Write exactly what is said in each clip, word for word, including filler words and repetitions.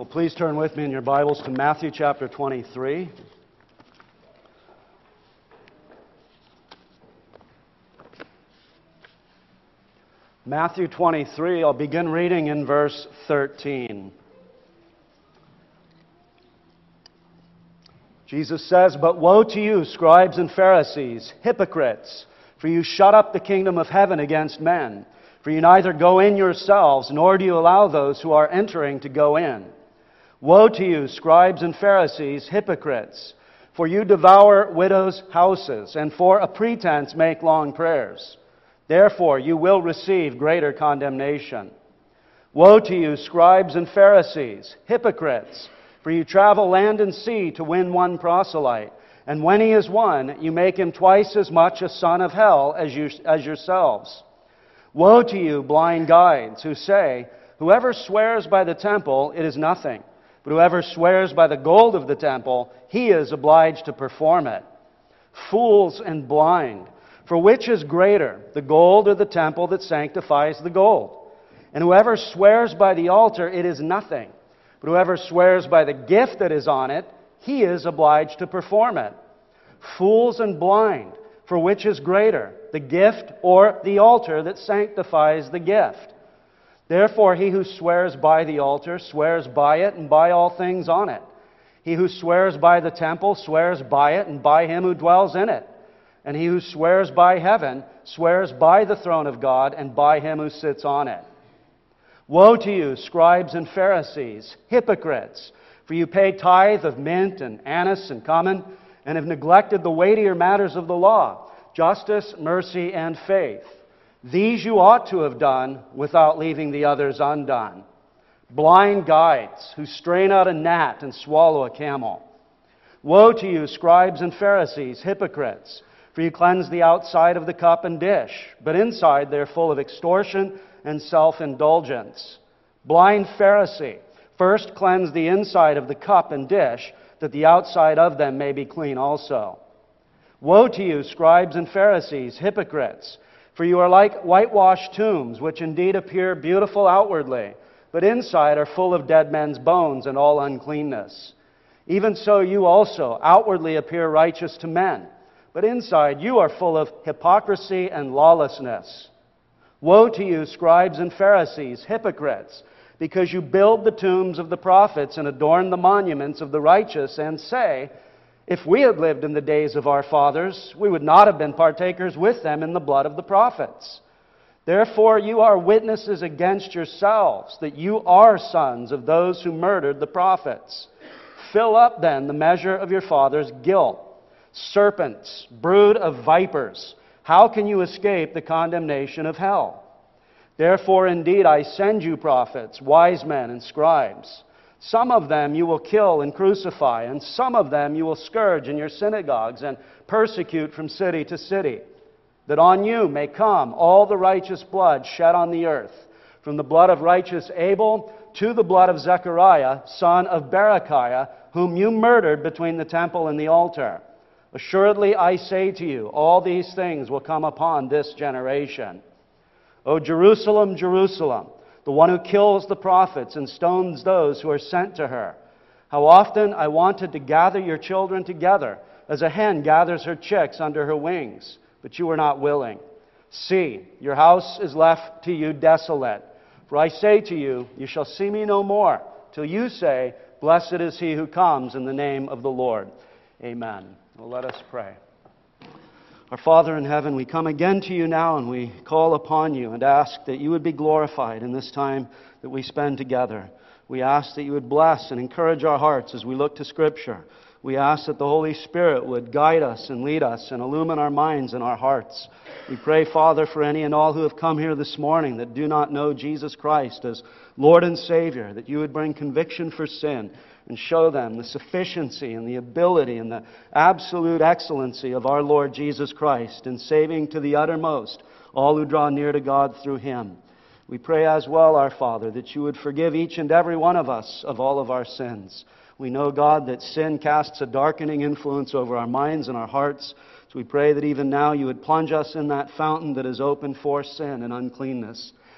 Please turn with me in your Bibles to Matthew chapter twenty-three. Matthew twenty-three, I'll begin reading in verse thirteen. Jesus says, "But woe to you, scribes and Pharisees, hypocrites, for you shut up the kingdom of heaven against men. For you neither go in yourselves, nor do you allow those who are entering to go in. Woe to you, scribes and Pharisees, hypocrites, for you devour widows' houses, and for a pretense make long prayers. Therefore you will receive greater condemnation. Woe to you, scribes and Pharisees, hypocrites, for you travel land and sea to win one proselyte, and when he is won, you make him twice as much a son of hell as, you, as yourselves. Woe to you, blind guides, who say, 'Whoever swears by the temple, it is nothing. But whoever swears by the gold of the temple, he is obliged to perform it.' Fools and blind, for which is greater, the gold or the temple that sanctifies the gold? And whoever swears by the altar, it is nothing. But whoever swears by the gift that is on it, he is obliged to perform it. Fools and blind, for which is greater, the gift or the altar that sanctifies the gift? Therefore, he who swears by the altar swears by it and by all things on it. He who swears by the temple swears by it and by him who dwells in it. And he who swears by heaven swears by the throne of God and by him who sits on it. Woe to you, scribes and Pharisees, hypocrites, for you pay tithe of mint and anise and cumin, and have neglected the weightier matters of the law, justice, mercy, and faith. These you ought to have done without leaving the others undone. Blind guides who strain out a gnat and swallow a camel. Woe to you, scribes and Pharisees, hypocrites, for you cleanse the outside of the cup and dish, but inside they are full of extortion and self-indulgence. Blind Pharisee, first cleanse the inside of the cup and dish, that the outside of them may be clean also. Woe to you, scribes and Pharisees, hypocrites, for you are like whitewashed tombs, which indeed appear beautiful outwardly, but inside are full of dead men's bones and all uncleanness. Even so you also outwardly appear righteous to men, but inside you are full of hypocrisy and lawlessness. Woe to you, scribes and Pharisees, hypocrites, because you build the tombs of the prophets and adorn the monuments of the righteous, and say, 'If we had lived in the days of our fathers, we would not have been partakers with them in the blood of the prophets.' Therefore you are witnesses against yourselves that you are sons of those who murdered the prophets. Fill up then the measure of your father's guilt. Serpents, brood of vipers, how can you escape the condemnation of hell? Therefore indeed I send you prophets, wise men, and scribes. Some of them you will kill and crucify, and some of them you will scourge in your synagogues and persecute from city to city, that on you may come all the righteous blood shed on the earth, from the blood of righteous Abel to the blood of Zechariah, son of Berechiah, whom you murdered between the temple and the altar. Assuredly I say to you, all these things will come upon this generation. O Jerusalem, Jerusalem, the one who kills the prophets and stones those who are sent to her. How often I wanted to gather your children together, as a hen gathers her chicks under her wings, but you were not willing. See, your house is left to you desolate. For I say to you, you shall see me no more, till you say, 'Blessed is he who comes in the name of the Lord.'" Amen. Well, let us pray. Our Father in heaven, we come again to you now and we call upon you and ask that you would be glorified in this time that we spend together. We ask that you would bless and encourage our hearts as we look to Scripture. We ask that the Holy Spirit would guide us and lead us and illumine our minds and our hearts. We pray, Father, for any and all who have come here this morning that do not know Jesus Christ as Lord and Savior, that you would bring conviction for sin and show them the sufficiency and the ability and the absolute excellency of our Lord Jesus Christ in saving to the uttermost all who draw near to God through Him. We pray as well, our Father, that you would forgive each and every one of us of all of our sins. We know, God, that sin casts a darkening influence over our minds and our hearts. So we pray that even now you would plunge us in that fountain that is open for sin and uncleanness.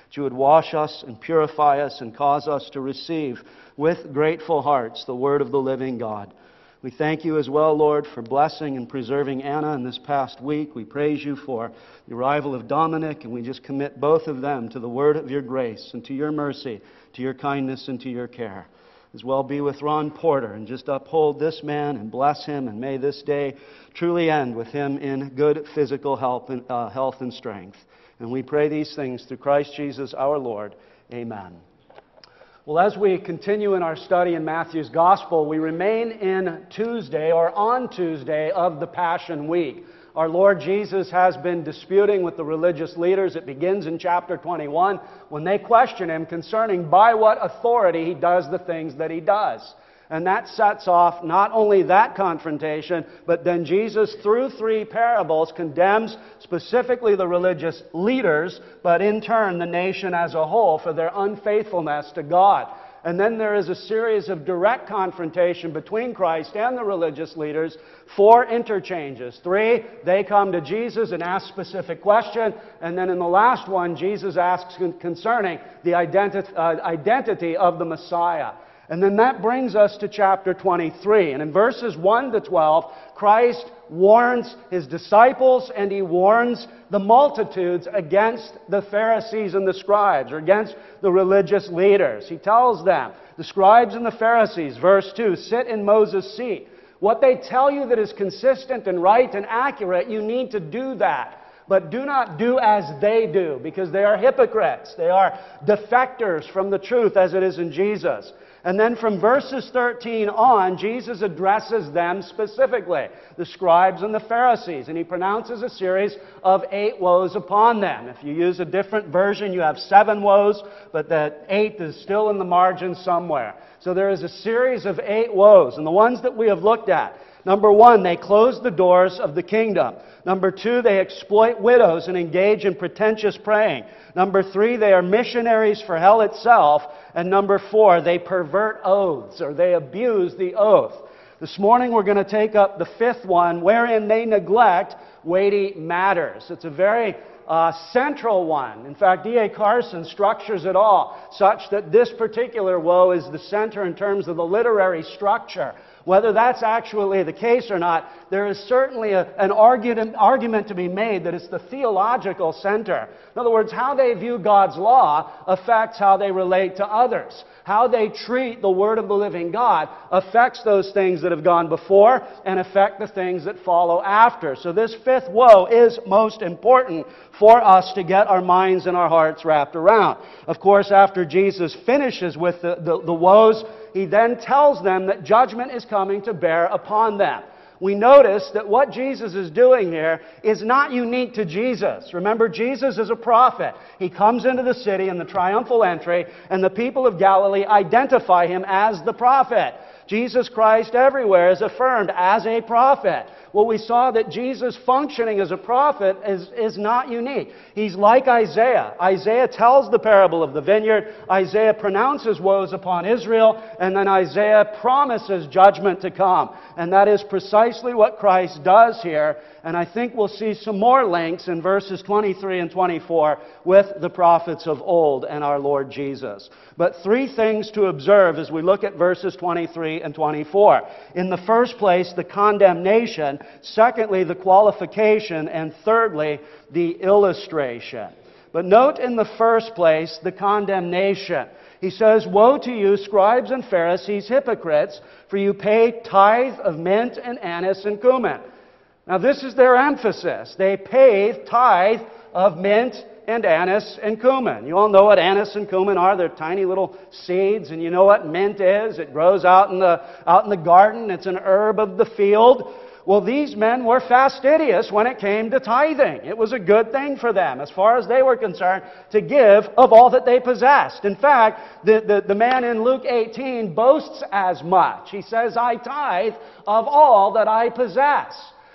that you would wash us and purify us and cause us to receive with grateful hearts the word of the living God. We thank you as well, Lord, for blessing and preserving Anna in this past week. We praise you for the arrival of Dominic, and we just commit both of them to the word of your grace and to your mercy, to your kindness and to your care. As well be with Ron Porter, and just uphold this man and bless him, and may this day truly end with him in good physical health and, uh, health and strength. And we pray these things through Christ Jesus our Lord. Amen. Well, as we continue in our study in Matthew's Gospel, we remain in Tuesday, or on Tuesday, of the Passion Week. Our Lord Jesus has been disputing with the religious leaders. It begins in chapter twenty-one when they question Him concerning by what authority He does the things that He does. And that sets off not only that confrontation, but then Jesus, through three parables, condemns specifically the religious leaders, but in turn the nation as a whole for their unfaithfulness to God. And then there is a series of direct confrontation between Christ and the religious leaders, four interchanges. Three, they come to Jesus and ask specific question. And then in the last one, Jesus asks concerning the identi- uh, identity of the Messiah. And then that brings us to chapter twenty-three. And in verses one to twelve, Christ warns His disciples and He warns the multitudes against the Pharisees and the scribes, or against the religious leaders. He tells them, the scribes and the Pharisees, verse two, sit in Moses' seat. What they tell you that is consistent and right and accurate, you need to do that. But do not do as they do, because they are hypocrites. They are defectors from the truth as it is in Jesus. And then from verses thirteen on, Jesus addresses them specifically, the scribes and the Pharisees, and He pronounces a series of eight woes upon them. If you use a different version, you have seven woes, but that eighth is still in the margin somewhere. So there is a series of eight woes, and the ones that we have looked at. Number one, they close the doors of the kingdom. Number two, they exploit widows and engage in pretentious praying. Number three, they are missionaries for hell itself. And number four, they pervert oaths, or they abuse the oath. This morning we're going to take up the fifth one, wherein they neglect weighty matters. It's a very uh, central one. In fact, D A Carson structures it all such that this particular woe is the center in terms of the literary structure. Whether that's actually the case or not, there is certainly a, an argument, argument to be made that it's the theological center. In other words, how they view God's law affects how they relate to others. How they treat the Word of the living God affects those things that have gone before and affect the things that follow after. So this fifth woe is most important for us to get our minds and our hearts wrapped around. Of course, after Jesus finishes with the, the, the woes, He then tells them that judgment is coming to bear upon them. We notice that what Jesus is doing here is not unique to Jesus. Remember, Jesus is a prophet. He comes into the city in the triumphal entry, and the people of Galilee identify Him as the prophet. Jesus Christ everywhere is affirmed as a prophet. Well, we saw that Jesus functioning as a prophet is, is not unique. He's like Isaiah. Isaiah tells the parable of the vineyard. Isaiah pronounces woes upon Israel. And then Isaiah promises judgment to come. And that is precisely what Christ does here. And I think we'll see some more links in verses twenty-three and twenty-four with the prophets of old and our Lord Jesus. But three things to observe as we look at verses twenty-three and twenty-four. In the first place, the condemnation. Secondly, the qualification. And thirdly, the illustration. But note in the first place, the condemnation. He says, "Woe to you, scribes and Pharisees, hypocrites, for you pay tithe of mint and anise and cumin." Now this is their emphasis. They pay tithe of mint and anise and cumin. You all know what anise and cumin are. They're tiny little seeds. And you know what mint is. It grows out in the, out in the garden. It's an herb of the field. Well, these men were fastidious when it came to tithing. It was a good thing for them, as far as they were concerned, to give of all that they possessed. In fact, the, the, the man in Luke eighteen boasts as much. He says, "I tithe of all that I possess."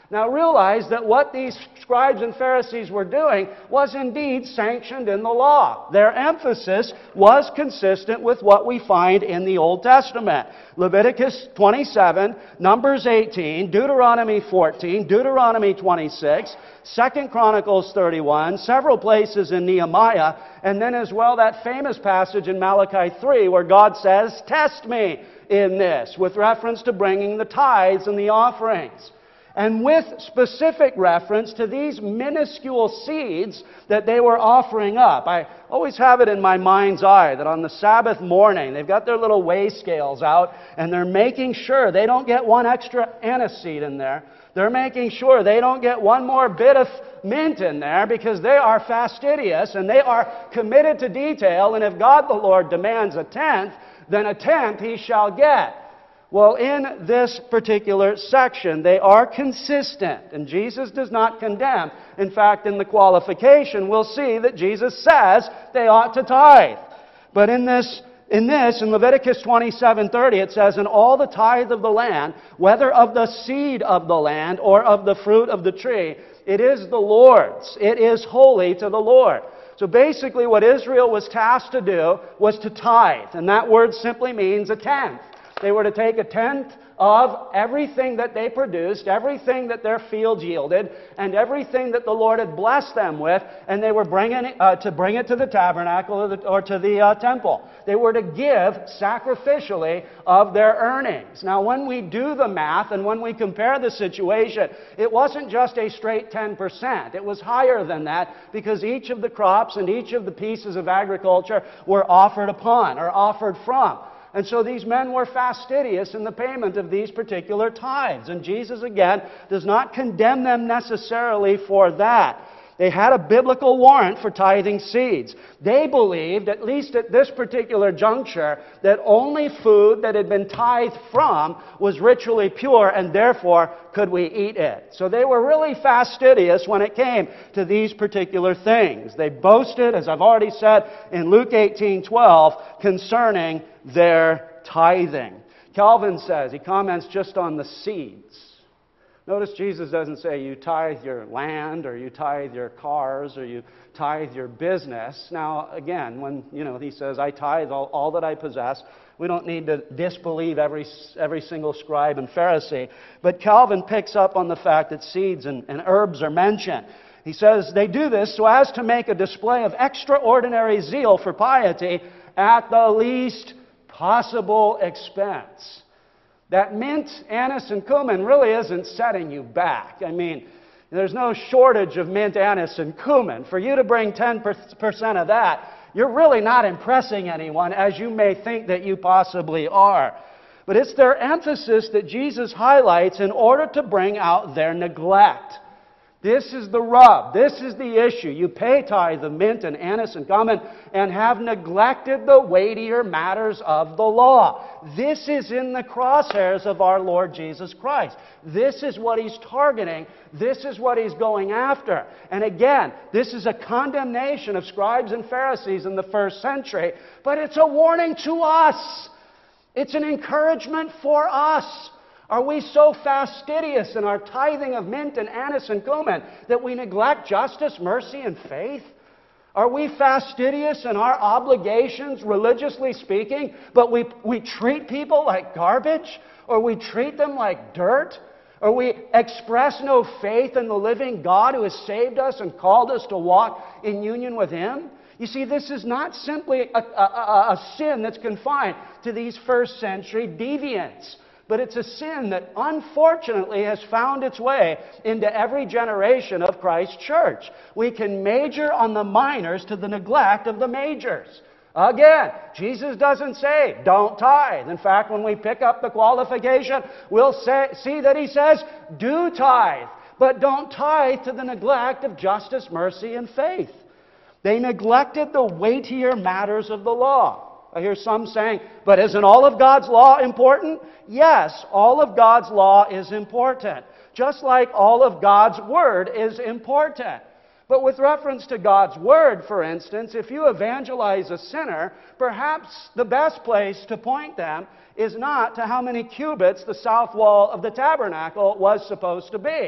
Now realize that what these scribes and Pharisees were doing was indeed sanctioned in the law. Their emphasis was consistent with what we find in the Old Testament. Leviticus twenty-seven, Numbers eighteen, Deuteronomy fourteen, Deuteronomy twenty-six, Second Chronicles thirty-one, several places in Nehemiah, and then as well that famous passage in Malachi three where God says, "Test me in this," with reference to bringing the tithes and the offerings. And with specific reference to these minuscule seeds that they were offering up. I always have it in my mind's eye that on the Sabbath morning, they've got their little weigh scales out, and they're making sure they don't get one extra aniseed in there. They're making sure they don't get one more bit of mint in there, because they are fastidious and they are committed to detail, and if God the Lord demands a tenth, then a tenth he shall get. Well, in this particular section, they are consistent, and Jesus does not condemn. In fact, in the qualification, we'll see that Jesus says they ought to tithe. But in this, in this, in Leviticus twenty-seven thirty, it says, "And all the tithe of the land, whether of the seed of the land or of the fruit of the tree, it is the Lord's. It is holy to the Lord." So basically what Israel was tasked to do was to tithe, and that word simply means a tenth. They were to take a tenth of everything that they produced, everything that their fields yielded, and everything that the Lord had blessed them with, and they were bringing it, uh, to bring it to the tabernacle or, the, or to the uh, temple. They were to give sacrificially of their earnings. Now, when we do the math and when we compare the situation, it wasn't just a straight ten percent. It was higher than that, because each of the crops and each of the pieces of agriculture were offered upon or offered from. And so these men were fastidious in the payment of these particular tithes. And Jesus, again, does not condemn them necessarily for that. They had a biblical warrant for tithing seeds. They believed, at least at this particular juncture, that only food that had been tithed from was ritually pure, and therefore could we eat it. So they were really fastidious when it came to these particular things. They boasted, as I've already said in Luke eighteen twelve, concerning their tithing. Calvin says, he comments just on the seeds. Notice Jesus doesn't say you tithe your land or you tithe your cars or you tithe your business. Now, again, when you know he says, "I tithe all, all that I possess," we don't need to disbelieve every, every single scribe and Pharisee. But Calvin picks up on the fact that seeds and, and herbs are mentioned. He says they do this so as to make a display of extraordinary zeal for piety at the least possible expense. That mint, anise, and cumin really isn't setting you back. I mean, there's no shortage of mint, anise, and cumin. For you to bring ten percent of that, you're really not impressing anyone, as you may think that you possibly are. But it's their emphasis that Jesus highlights in order to bring out their neglect. This is the rub. This is the issue. You pay tithe of mint and anise and cumin and have neglected the weightier matters of the law. This is in the crosshairs of our Lord Jesus Christ. This is what He's targeting. This is what He's going after. And again, this is a condemnation of scribes and Pharisees in the first century, but it's a warning to us. It's an encouragement for us. Are we so fastidious in our tithing of mint and anise and cumin that we neglect justice, mercy, and faith? Are we fastidious in our obligations, religiously speaking, but we, we treat people like garbage? Or we treat them like dirt? Or we express no faith in the living God who has saved us and called us to walk in union with Him? You see, this is not simply a, a, a, a sin that's confined to these first century deviants. But it's a sin that unfortunately has found its way into every generation of Christ's church. We can major on the minors to the neglect of the majors. Again, Jesus doesn't say, don't tithe. In fact, when we pick up the qualification, we'll say, see that He says, do tithe. But don't tithe to the neglect of justice, mercy, and faith. They neglected the weightier matters of the law. I hear some saying, but isn't all of God's law important? Yes, all of God's law is important. Just like all of God's Word is important. But with reference to God's Word, for instance, if you evangelize a sinner, perhaps the best place to point them is not to how many cubits the south wall of the tabernacle was supposed to be.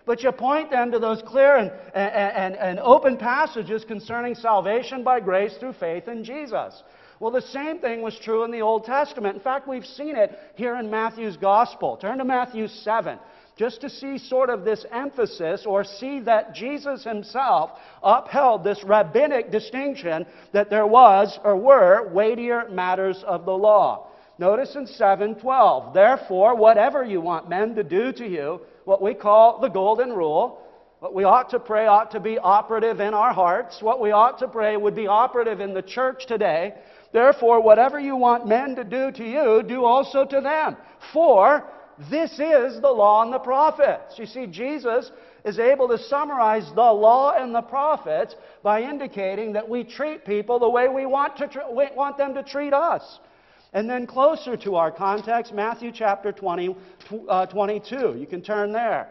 But you point them to those clear and, and, and, and open passages concerning salvation by grace through faith in Jesus. Well, the same thing was true in the Old Testament. In fact, we've seen it here in Matthew's Gospel. Turn to Matthew seven, just to see sort of this emphasis, or see that Jesus himself upheld this rabbinic distinction that there was or were weightier matters of the law. Notice in seven twelve, therefore, whatever you want men to do to you, what we call the golden rule, what we ought to pray ought to be operative in our hearts. What we ought to pray would be operative in the church today. Therefore, whatever you want men to do to you, do also to them. For this is the law and the prophets. You see, Jesus is able to summarize the law and the prophets by indicating that we treat people the way we want, to tr- we want them to treat us. And then closer to our context, Matthew chapter twenty, uh, twenty-two. You can turn there.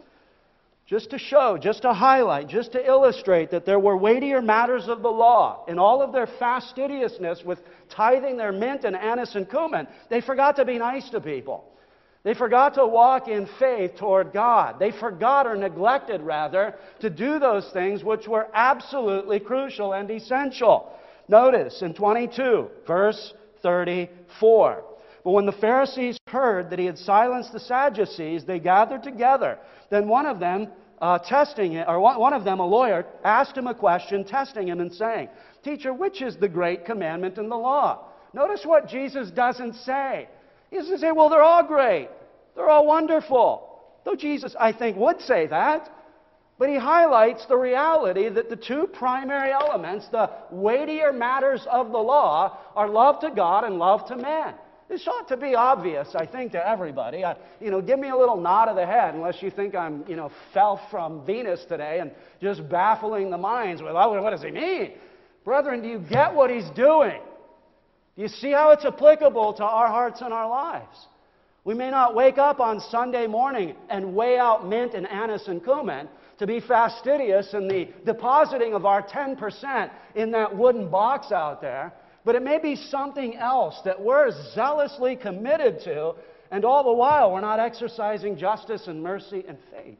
Just to show, just to highlight, just to illustrate that there were weightier matters of the law. In all of their fastidiousness with tithing their mint and anise and cumin, they forgot to be nice to people. They forgot to walk in faith toward God. They forgot, or neglected rather, to do those things which were absolutely crucial and essential. Notice in twenty-two, verse thirty-four. But when the Pharisees heard that he had silenced the Sadducees, they gathered together. Then one of them, uh, testing it, or one, one of them, a lawyer, asked him a question, testing him and saying, Teacher, which is the great commandment in the law? Notice what Jesus doesn't say. He doesn't say, well, they're all great. They're all wonderful. Though Jesus, I think, would say that. But he highlights the reality that the two primary elements, the weightier matters of the law, are love to God and love to man. This ought to be obvious, I think, to everybody. I, you know, give me a little nod of the head, unless you think I'm, you know, fell from Venus today and just baffling the minds with, oh, what does he mean? Brethren, do you get what he's doing? Do you see how it's applicable to our hearts and our lives? We may not wake up on Sunday morning and weigh out mint and anise and cumin to be fastidious in the depositing of our ten percent in that wooden box out there, but it may be something else that we're zealously committed to, and all the while we're not exercising justice and mercy and faith.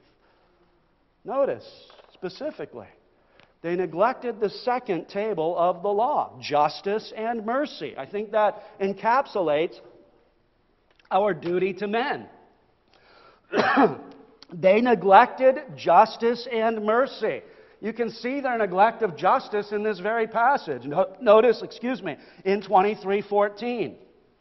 Notice, specifically, they neglected the second table of the law, justice and mercy. I think that encapsulates our duty to men. They neglected justice and mercy. You can see their neglect of justice in this very passage. No, notice, excuse me, in twenty-three fourteen.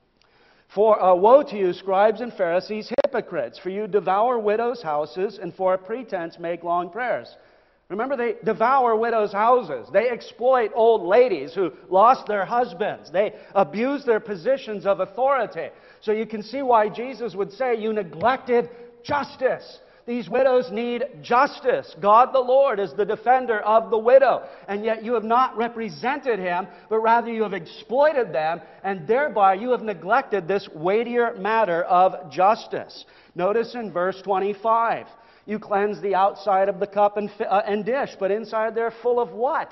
For uh, woe to you, scribes and Pharisees, hypocrites, for you devour widows' houses and for a pretense make long prayers. Remember, they devour widows' houses. They exploit old ladies who lost their husbands. They abuse their positions of authority. So you can see why Jesus would say, you neglected justice. These widows need justice. God the Lord is the defender of the widow. And yet you have not represented Him, but rather you have exploited them, and thereby you have neglected this weightier matter of justice. Notice in verse twenty-five, you cleanse the outside of the cup and, uh, and dish, but inside they're full of what?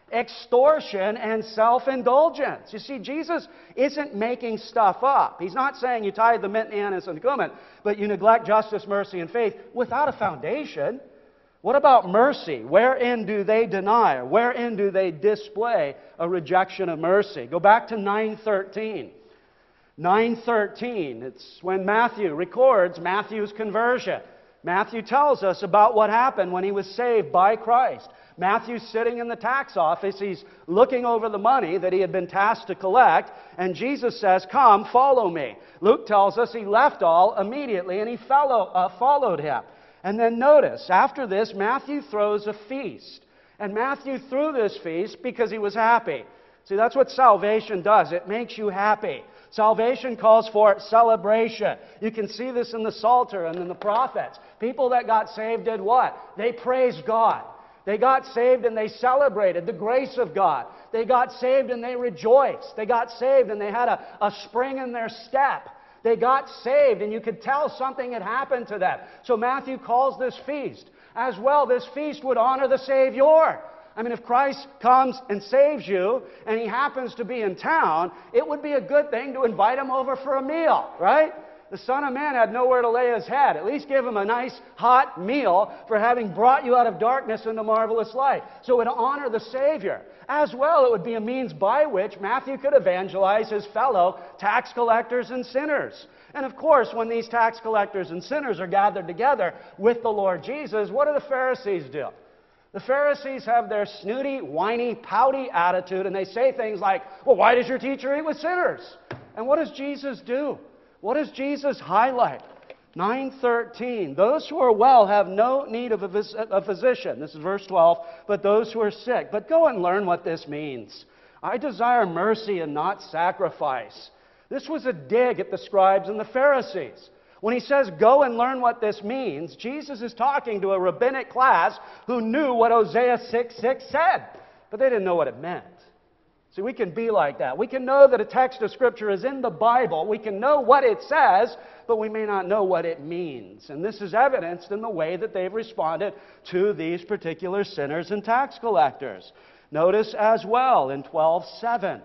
Extortion and self-indulgence. You see, Jesus isn't making stuff up. He's not saying you tithe the mint, anise, and cumin, but you neglect justice, mercy, and faith without a foundation. What about mercy? Wherein do they deny? Wherein do they display a rejection of mercy? Go back to nine thirteen. nine thirteen, it's when Matthew records Matthew's conversion. Matthew tells us about what happened when he was saved by Christ. Matthew's sitting in the tax office. He's looking over the money that he had been tasked to collect. And Jesus says, come, follow me. Luke tells us he left all immediately and he follow, uh, followed him. And then notice, after this, Matthew throws a feast. And Matthew threw this feast because he was happy. See, that's what salvation does. It makes you happy. Salvation calls for celebration. You can see this in the Psalter and in the prophets. People that got saved did what? They praised God. They got saved and they celebrated the grace of God. They got saved and they rejoiced. They got saved and they had a, a spring in their step. They got saved and you could tell something had happened to them. So Matthew calls this feast. As well, this feast would honor the Savior. I mean, if Christ comes and saves you and He happens to be in town, it would be a good thing to invite Him over for a meal, right? The Son of Man had nowhere to lay his head. At least give him a nice hot meal for having brought you out of darkness into marvelous light. So it would honor the Savior. As well, it would be a means by which Matthew could evangelize his fellow tax collectors and sinners. And of course, when these tax collectors and sinners are gathered together with the Lord Jesus, what do the Pharisees do? The Pharisees have their snooty, whiny, pouty attitude, and they say things like, well, why does your teacher eat with sinners? And what does Jesus do? What does Jesus highlight? nine thirteen, those who are well have no need of a, phys- a physician. This is verse twelve, but those who are sick. But go and learn what this means. I desire mercy and not sacrifice. This was a dig at the scribes and the Pharisees. When he says, go and learn what this means, Jesus is talking to a rabbinic class who knew what Hosea six six said, but they didn't know what it meant. See, we can be like that. We can know that a text of Scripture is in the Bible. We can know what it says, but we may not know what it means. And this is evidenced in the way that they've responded to these particular sinners and tax collectors. Notice as well in twelve seven.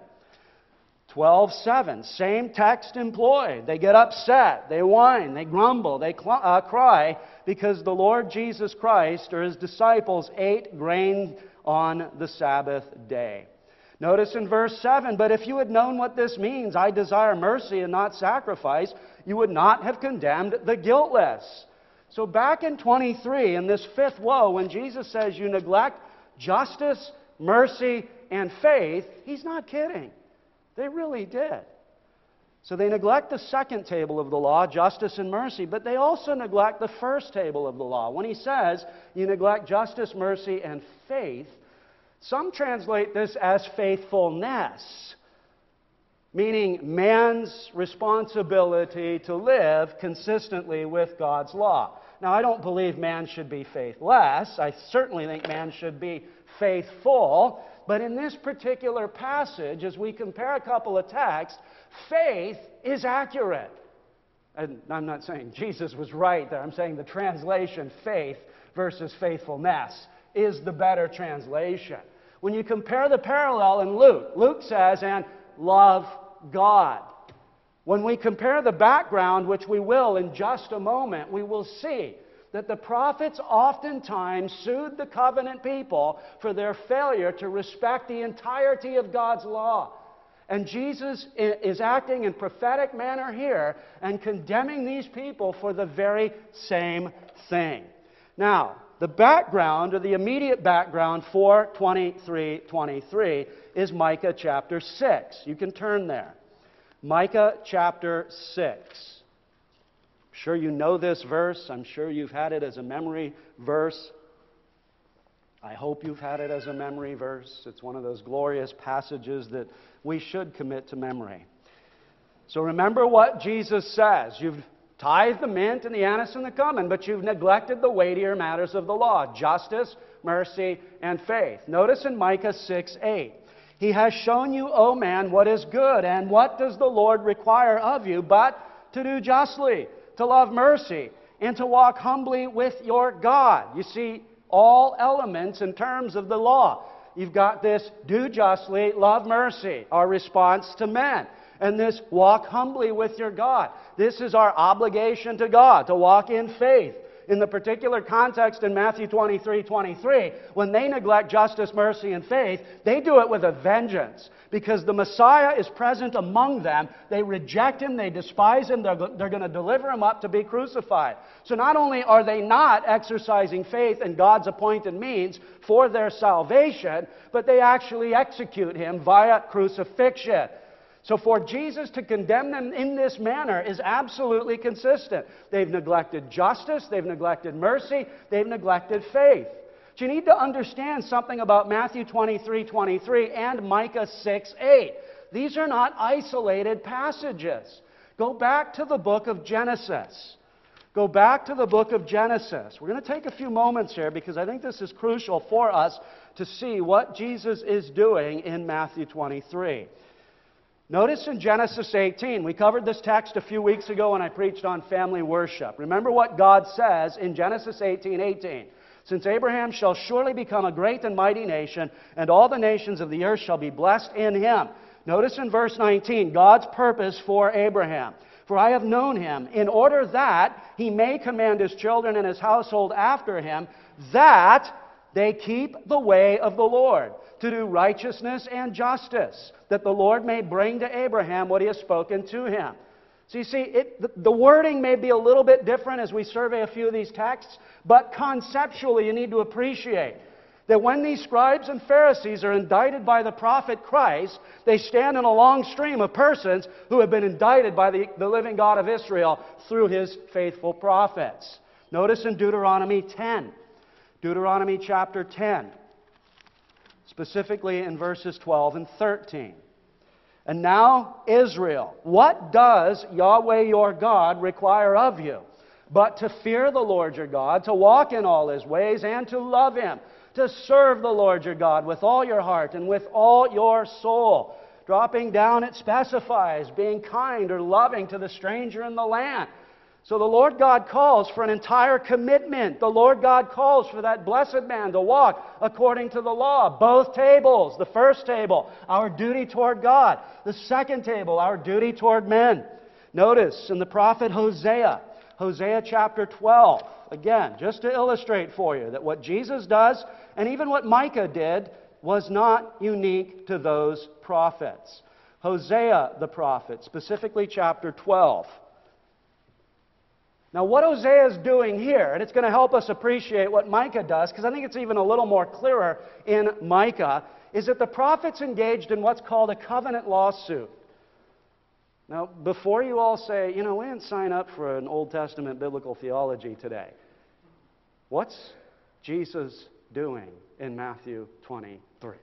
twelve seven, same text employed. They get upset, they whine, they grumble, they cl- uh, cry because the Lord Jesus Christ or His disciples ate grain on the Sabbath day. Notice in verse seven, but if you had known what this means, I desire mercy and not sacrifice, you would not have condemned the guiltless. So back in twenty-three, in this fifth woe, when Jesus says you neglect justice, mercy, and faith, He's not kidding. They really did. So they neglect the second table of the law, justice and mercy, but they also neglect the first table of the law. When He says you neglect justice, mercy, and faith, some translate this as faithfulness, meaning man's responsibility to live consistently with God's law. Now, I don't believe man should be faithless. I certainly think man should be faithful. But in this particular passage, as we compare a couple of texts, faith is accurate. And I'm not saying Jesus was right there. I'm saying the translation faith versus faithfulness is the better translation. When you compare the parallel in Luke, Luke says, and love God. When we compare the background, which we will in just a moment, we will see that the prophets oftentimes sued the covenant people for their failure to respect the entirety of God's law. And Jesus is acting in prophetic manner here and condemning these people for the very same thing. Now, the background, or the immediate background for twenty-three twenty-three is Micah chapter six. You can turn there. Micah chapter six. I'm sure you know this verse. I'm sure you've had it as a memory verse. I hope you've had it as a memory verse. It's one of those glorious passages that we should commit to memory. So remember what Jesus says. You've tithed the mint and the anise and the cumin, but you've neglected the weightier matters of the law, justice, mercy, and faith. Notice in Micah six eight. He has shown you, O man, what is good, and what does the Lord require of you but to do justly, to love mercy, and to walk humbly with your God. You see, all elements in terms of the law. You've got this do justly, love mercy, our response to men. And this walk humbly with your God. This is our obligation to God, to walk in faith. In the particular context in Matthew twenty-three twenty-three, when they neglect justice, mercy, and faith, they do it with a vengeance. Because the Messiah is present among them. They reject Him, they despise Him, they're, they're going to deliver Him up to be crucified. So not only are they not exercising faith in God's appointed means for their salvation, but they actually execute Him via crucifixion. So for Jesus to condemn them in this manner is absolutely consistent. They've neglected justice, they've neglected mercy, they've neglected faith. But you need to understand something about Matthew twenty-three twenty-three and Micah six eight. These are not isolated passages. Go back to the book of Genesis. Go back to the book of Genesis. We're going to take a few moments here because I think this is crucial for us to see what Jesus is doing in Matthew twenty-three. Notice in Genesis eighteen, we covered this text a few weeks ago when I preached on family worship. Remember what God says in Genesis eighteen eighteen. Since Abraham shall surely become a great and mighty nation, and all the nations of the earth shall be blessed in him. Notice in verse nineteen, God's purpose for Abraham. For I have known him, in order that he may command his children and his household after him, that they keep the way of the Lord, to do righteousness and justice, that the Lord may bring to Abraham what he has spoken to him. So you see, it, the, the wording may be a little bit different as we survey a few of these texts, but conceptually you need to appreciate that when these scribes and Pharisees are indicted by the prophet Christ, they stand in a long stream of persons who have been indicted by the, the living God of Israel through His faithful prophets. Notice in Deuteronomy ten, Deuteronomy chapter ten, specifically in verses twelve and thirteen. And now, Israel, what does Yahweh your God require of you? But to fear the Lord your God, to walk in all His ways, and to love Him, to serve the Lord your God with all your heart and with all your soul. Dropping down, it specifies being kind or loving to the stranger in the land. So the Lord God calls for an entire commitment. The Lord God calls for that blessed man to walk according to the law. Both tables. The first table, our duty toward God. The second table, our duty toward men. Notice in the prophet Hosea, Hosea chapter twelve, again, just to illustrate for you that what Jesus does, and even what Micah did, was not unique to those prophets. Hosea the prophet, specifically chapter twelve. Now, what Hosea is doing here, and it's going to help us appreciate what Micah does, because I think it's even a little more clearer in Micah, is that the prophet's engaged in what's called a covenant lawsuit. Now, before you all say, you know, we didn't sign up for an Old Testament biblical theology today, what's Jesus doing in Matthew twenty-three?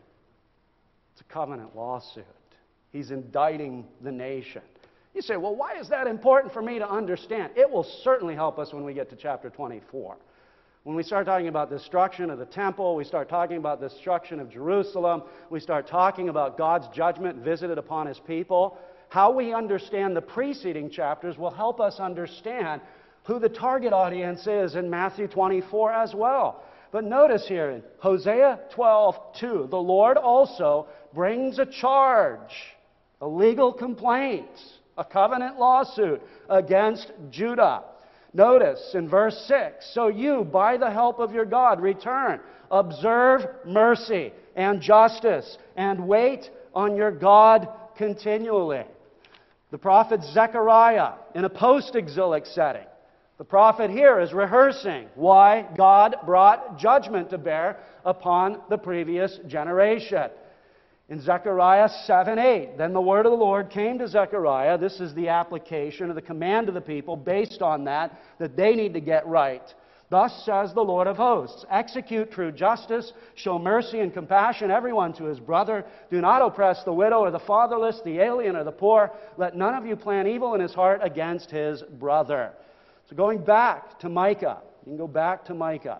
It's a covenant lawsuit. He's indicting the nation. You say, well, why is that important for me to understand? It will certainly help us when we get to chapter twenty-four. When we start talking about the destruction of the temple, we start talking about the destruction of Jerusalem, we start talking about God's judgment visited upon His people, how we understand the preceding chapters will help us understand who the target audience is in Matthew twenty-four as well. But notice here in Hosea twelve two, the Lord also brings a charge, a legal complaint, a covenant lawsuit against Judah. Notice in verse six, so you, by the help of your God, return, observe mercy and justice, and wait on your God continually. The prophet Zechariah, in a post-exilic setting, the prophet here is rehearsing why God brought judgment to bear upon the previous generation. In Zechariah seven eight, then the word of the Lord came to Zechariah. This is the application of the command of the people based on that, that they need to get right. Thus says the Lord of hosts, execute true justice, show mercy and compassion everyone to his brother. Do not oppress the widow or the fatherless, the alien or the poor. Let none of you plan evil in his heart against his brother. So going back to Micah, you can go back to Micah,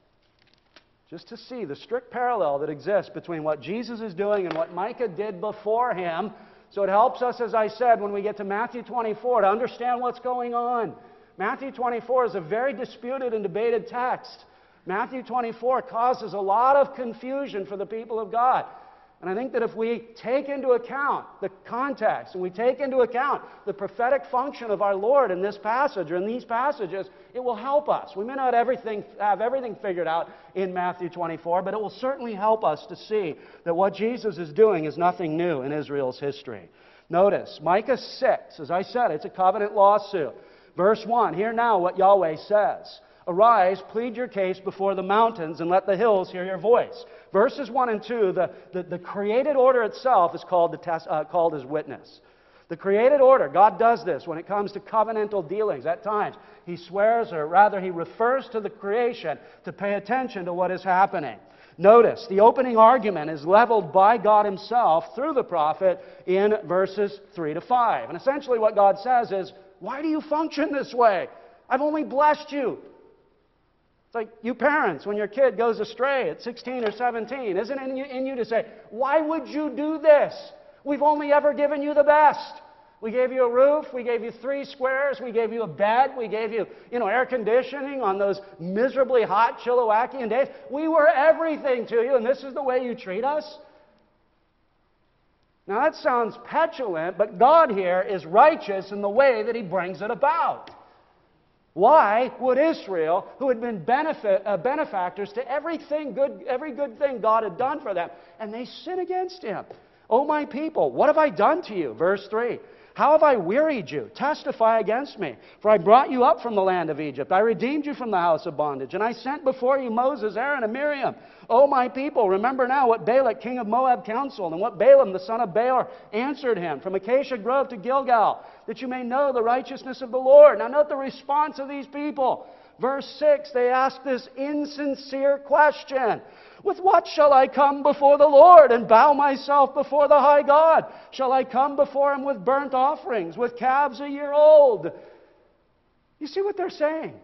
just to see the strict parallel that exists between what Jesus is doing and what Micah did before him. So it helps us, as I said, when we get to Matthew twenty-four, to understand what's going on. Matthew twenty-four is a very disputed and debated text. Matthew twenty-four causes a lot of confusion for the people of God. And I think that if we take into account the context and we take into account the prophetic function of our Lord in this passage or in these passages, it will help us. We may not everything, have everything figured out in Matthew twenty-four, but it will certainly help us to see that what Jesus is doing is nothing new in Israel's history. Notice, Micah six, as I said, it's a covenant lawsuit. Verse one, hear now what Yahweh says. Arise, plead your case before the mountains, and let the hills hear your voice. Verses one and two, the, the, the created order itself is called, the test, uh, called as witness. The created order, God does this when it comes to covenantal dealings. At times, He swears, or rather He refers to the creation to pay attention to what is happening. Notice, the opening argument is leveled by God Himself through the prophet in verses three to five. And essentially what God says is, why do you function this way? I've only blessed you. It's like you parents, when your kid goes astray at sixteen or seventeen, isn't it in you, in you to say, why would you do this? We've only ever given you the best. We gave you a roof, we gave you three squares, we gave you a bed, we gave you, you know, air conditioning on those miserably hot Chilliwackian days. We were everything to you, and this is the way you treat us? Now that sounds petulant, but God here is righteous in the way that He brings it about. Why would Israel, who had been benefit, uh, benefactors to everything good, every good thing God had done for them, and they sin against Him? O my people, what have I done to you? Verse three. How have I wearied you? Testify against me. For I brought you up from the land of Egypt. I redeemed you from the house of bondage. And I sent before you Moses, Aaron, and Miriam. O my people, remember now what Balak, king of Moab, counseled, and what Balaam, the son of Beor, answered him, from Acacia Grove to Gilgal, that you may know the righteousness of the Lord. Now note the response of these people. Verse six, they ask this insincere question. With what shall I come before the Lord and bow myself before the high God? Shall I come before Him with burnt offerings, with calves a year old? You see what they're saying?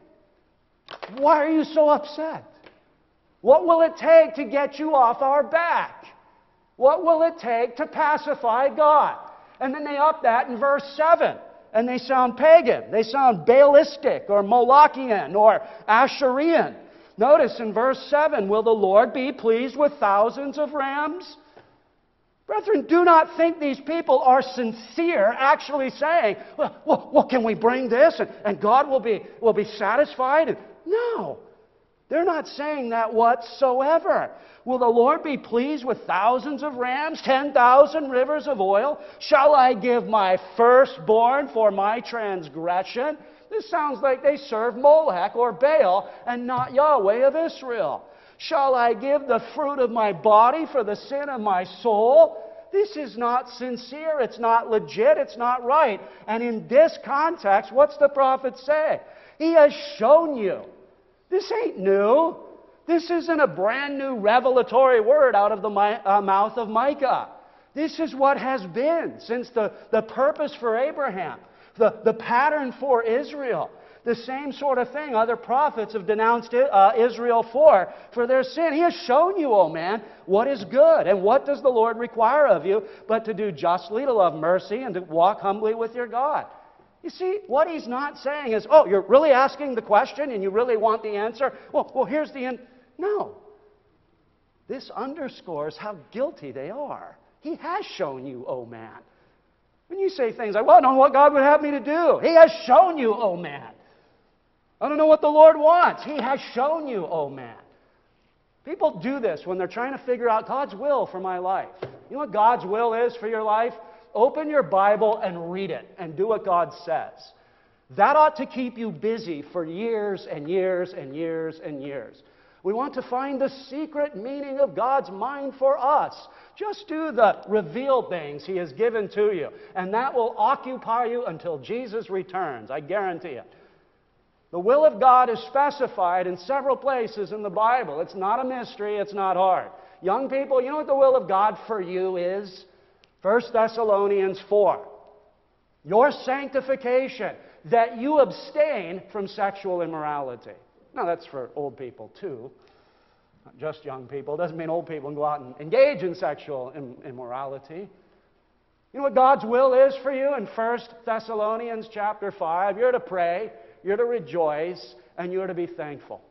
Why are you so upset? What will it take to get you off our back? What will it take to pacify God? And then they up that in verse seven. And they sound pagan. They sound Baalistic or Molochian or Asherean. Notice in verse seven, will the Lord be pleased with thousands of rams? Brethren, do not think these people are sincere, actually saying, well, well, well can we bring this and, and God will be, will be satisfied? No, they're not saying that whatsoever. Will the Lord be pleased with thousands of rams, ten thousand rivers of oil? Shall I give my firstborn for my transgression? This sounds like they serve Molech or Baal and not Yahweh of Israel. Shall I give the fruit of my body for the sin of my soul? This is not sincere. It's not legit. It's not right. And in this context, what's the prophet say? He has shown you. This ain't new. This isn't a brand new revelatory word out of the uh, mouth of Micah. This is what has been since the, the purpose for Abraham. The, the pattern for Israel. The same sort of thing other prophets have denounced uh, Israel for, for their sin. He has shown you, oh man, what is good. And what does the Lord require of you but to do justly, to love mercy, and to walk humbly with your God. You see, what He's not saying is, oh, you're really asking the question and you really want the answer? Well, well here's the end. No. This underscores how guilty they are. He has shown you, oh man. When you say things like, well, I don't know what God would have me to do. He has shown you, oh man. I don't know what the Lord wants. He has shown you, oh man. People do this when they're trying to figure out God's will for my life. You know what God's will is for your life? Open your Bible and read it and do what God says. That ought to keep you busy for years and years and years and years. We want to find the secret meaning of God's mind for us. Just do the revealed things He has given to you, and that will occupy you until Jesus returns. I guarantee it. The will of God is specified in several places in the Bible. It's not a mystery. It's not hard. Young people, you know what the will of God for you is? First Thessalonians four. Your sanctification, that you abstain from sexual immorality. Now, that's for old people, too. Not just young people. It doesn't mean old people can go out and engage in sexual immorality. You know what God's will is for you in First Thessalonians chapter five? You're to pray, you're to rejoice, and you're to be thankful.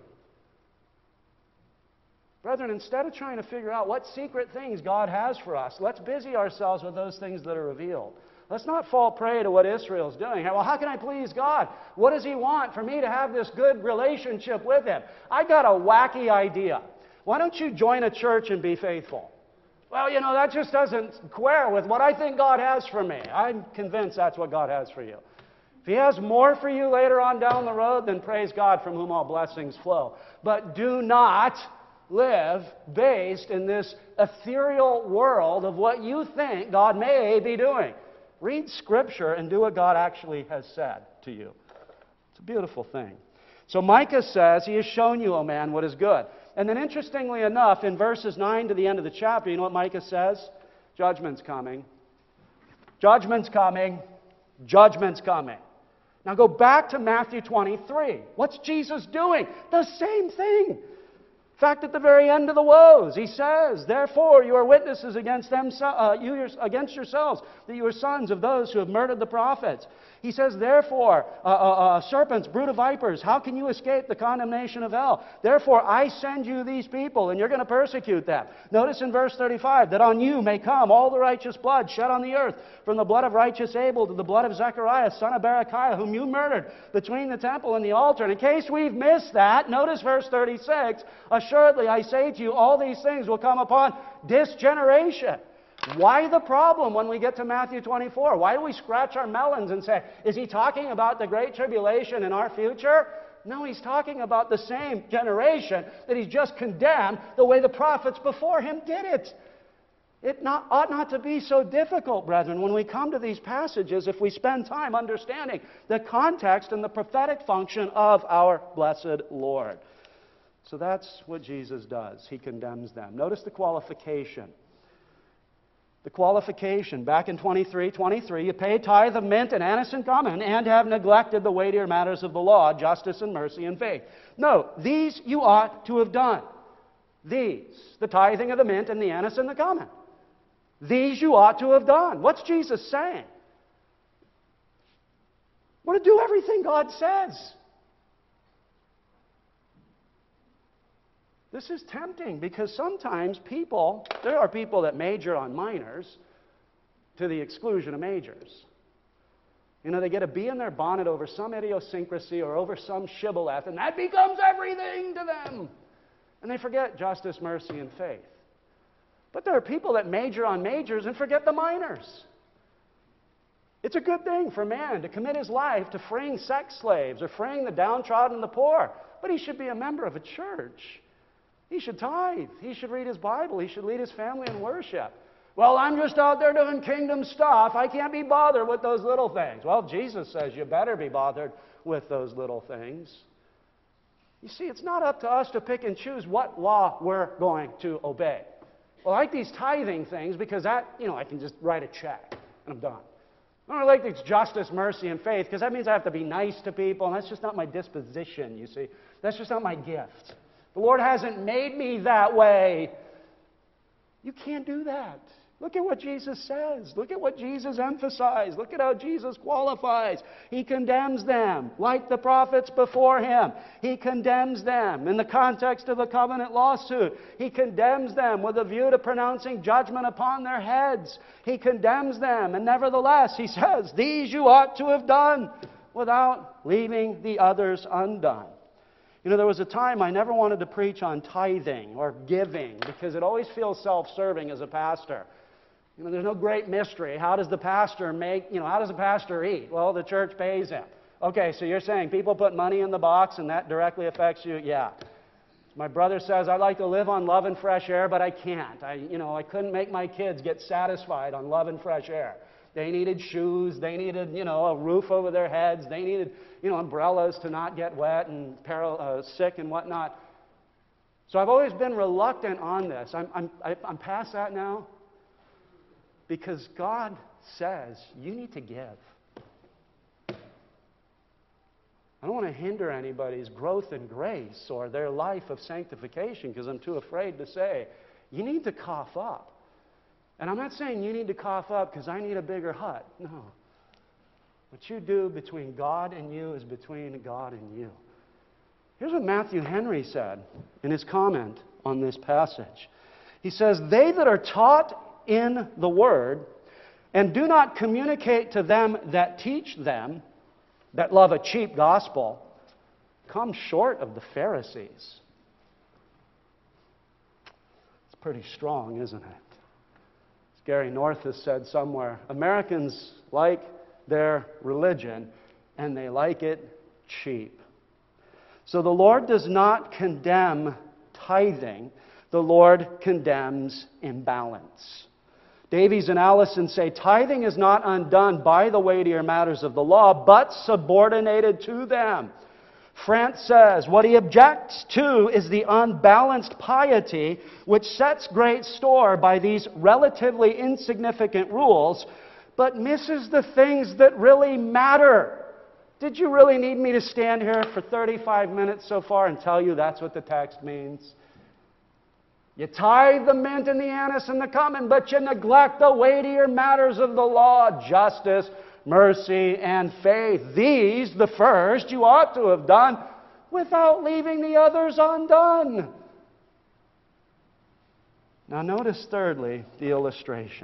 Brethren, instead of trying to figure out what secret things God has for us, let's busy ourselves with those things that are revealed. Let's not fall prey to what Israel's doing. Well, how can I please God? What does He want for me to have this good relationship with Him? I got a wacky idea. Why don't you join a church and be faithful? Well, you know, that just doesn't square with what I think God has for me. I'm convinced that's what God has for you. If He has more for you later on down the road, then praise God, from whom all blessings flow. But do not live based in this ethereal world of what you think God may be doing. Read Scripture and do what God actually has said to you. It's a beautiful thing. So Micah says, He has shown you, O man, what is good. And then interestingly enough, in verses nine to the end of the chapter, you know what Micah says? Judgment's coming. Judgment's coming. Judgment's coming. Now go back to Matthew twenty-three. What's Jesus doing? The same thing. In fact, at the very end of the woes, He says, therefore you are witnesses against them, uh, you against yourselves, that you are sons of those who have murdered the prophets. He says, therefore, uh, uh, uh, serpents, brood of vipers, how can you escape the condemnation of hell? Therefore, I send you these people, and you're going to persecute them. Notice in verse thirty-five, that on you may come all the righteous blood shed on the earth, from the blood of righteous Abel to the blood of Zechariah, son of Berechiah, whom you murdered between the temple and the altar. And in case we've missed that, notice verse thirty-six, assuredly I say to you, all these things will come upon this generation. Why the problem when we get to Matthew twenty-four? Why do we scratch our melons and say, is he talking about the Great Tribulation in our future? No, he's talking about the same generation that he's just condemned the way the prophets before him did it. It not, ought not to be so difficult, brethren, when we come to these passages if we spend time understanding the context and the prophetic function of our blessed Lord. So that's what Jesus does. He condemns them. Notice the qualification. The qualification, back in twenty-three twenty-three, you pay tithe of mint and anise and cumin and have neglected the weightier matters of the law, justice and mercy and faith. No, these you ought to have done. These, the tithing of the mint and the anise and the cumin. These you ought to have done. What's Jesus saying? Want to do everything God says. This is tempting because sometimes people, there are people that major on minors to the exclusion of majors. You know, they get a bee in their bonnet over some idiosyncrasy or over some shibboleth, and that becomes everything to them. And they forget justice, mercy, and faith. But there are people that major on majors and forget the minors. It's a good thing for man to commit his life to freeing sex slaves or freeing the downtrodden and the poor, but he should be a member of a church. He should tithe. He should read his Bible. He should lead his family in worship. Well, I'm just out there doing kingdom stuff. I can't be bothered with those little things. Well, Jesus says you better be bothered with those little things. You see, it's not up to us to pick and choose what law we're going to obey. Well, I like these tithing things because that, you know, I can just write a check and I'm done. I don't like these justice, mercy, and faith because that means I have to be nice to people, and that's just not my disposition, you see. That's just not my gift. The Lord hasn't made me that way. You can't do that. Look at what Jesus says. Look at what Jesus emphasized. Look at how Jesus qualifies. He condemns them like the prophets before him. He condemns them in the context of a covenant lawsuit. He condemns them with a view to pronouncing judgment upon their heads. He condemns them, and nevertheless, he says, these you ought to have done without leaving the others undone. You know, there was a time I never wanted to preach on tithing or giving because it always feels self-serving as a pastor. You know, there's no great mystery. How does the pastor make, you know, how does the pastor eat? Well, the church pays him. Okay, so you're saying people put money in the box and that directly affects you? Yeah. My brother says, I'd like to live on love and fresh air, but I can't. I, you know, I couldn't make my kids get satisfied on love and fresh air. They needed shoes. They needed, you know, a roof over their heads. They needed, you know, umbrellas to not get wet and paral- uh, sick and whatnot. So I've always been reluctant on this. I'm, I'm, I'm past that now because God says you need to give. I don't want to hinder anybody's growth in grace or their life of sanctification because I'm too afraid to say, you need to cough up. And I'm not saying you need to cough up because I need a bigger hut. No. What you do between God and you is between God and you. Here's what Matthew Henry said in his comment on this passage. He says, they that are taught in the Word and do not communicate to them that teach them, that love a cheap gospel, come short of the Pharisees. It's pretty strong, isn't it? Gary North has said somewhere, Americans like their religion, and they like it cheap. So the Lord does not condemn tithing. The Lord condemns imbalance. Davies and Allison say, tithing is not undone by the weightier matters of the law, but subordinated to them. France says, what he objects to is the unbalanced piety which sets great store by these relatively insignificant rules, but misses the things that really matter. Did you really need me to stand here for thirty-five minutes so far and tell you that's what the text means? You tithe the mint and the anise and the cumin, but you neglect the weightier matters of the law, justice, mercy, and faith. These, the first, you ought to have done without leaving the others undone. Now notice thirdly the illustration.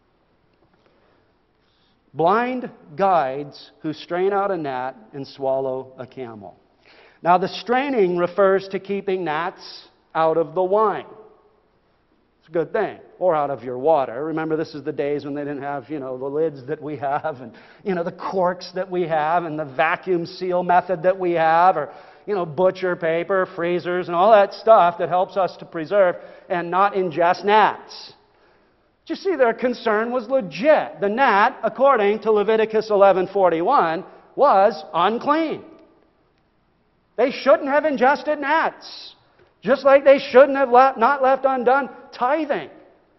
Blind guides who strain out a gnat and swallow a camel. Now the straining refers to keeping gnats out of the wine. It's a good thing. Or out of your water. Remember, this is the days when they didn't have, you know, the lids that we have and, you know, the corks that we have and the vacuum seal method that we have, or, you know, butcher paper, freezers, and all that stuff that helps us to preserve and not ingest gnats. But you see, their concern was legit. The gnat, according to Leviticus eleven forty-one, was unclean. They shouldn't have ingested gnats. Just like they shouldn't have left, not left undone tithing.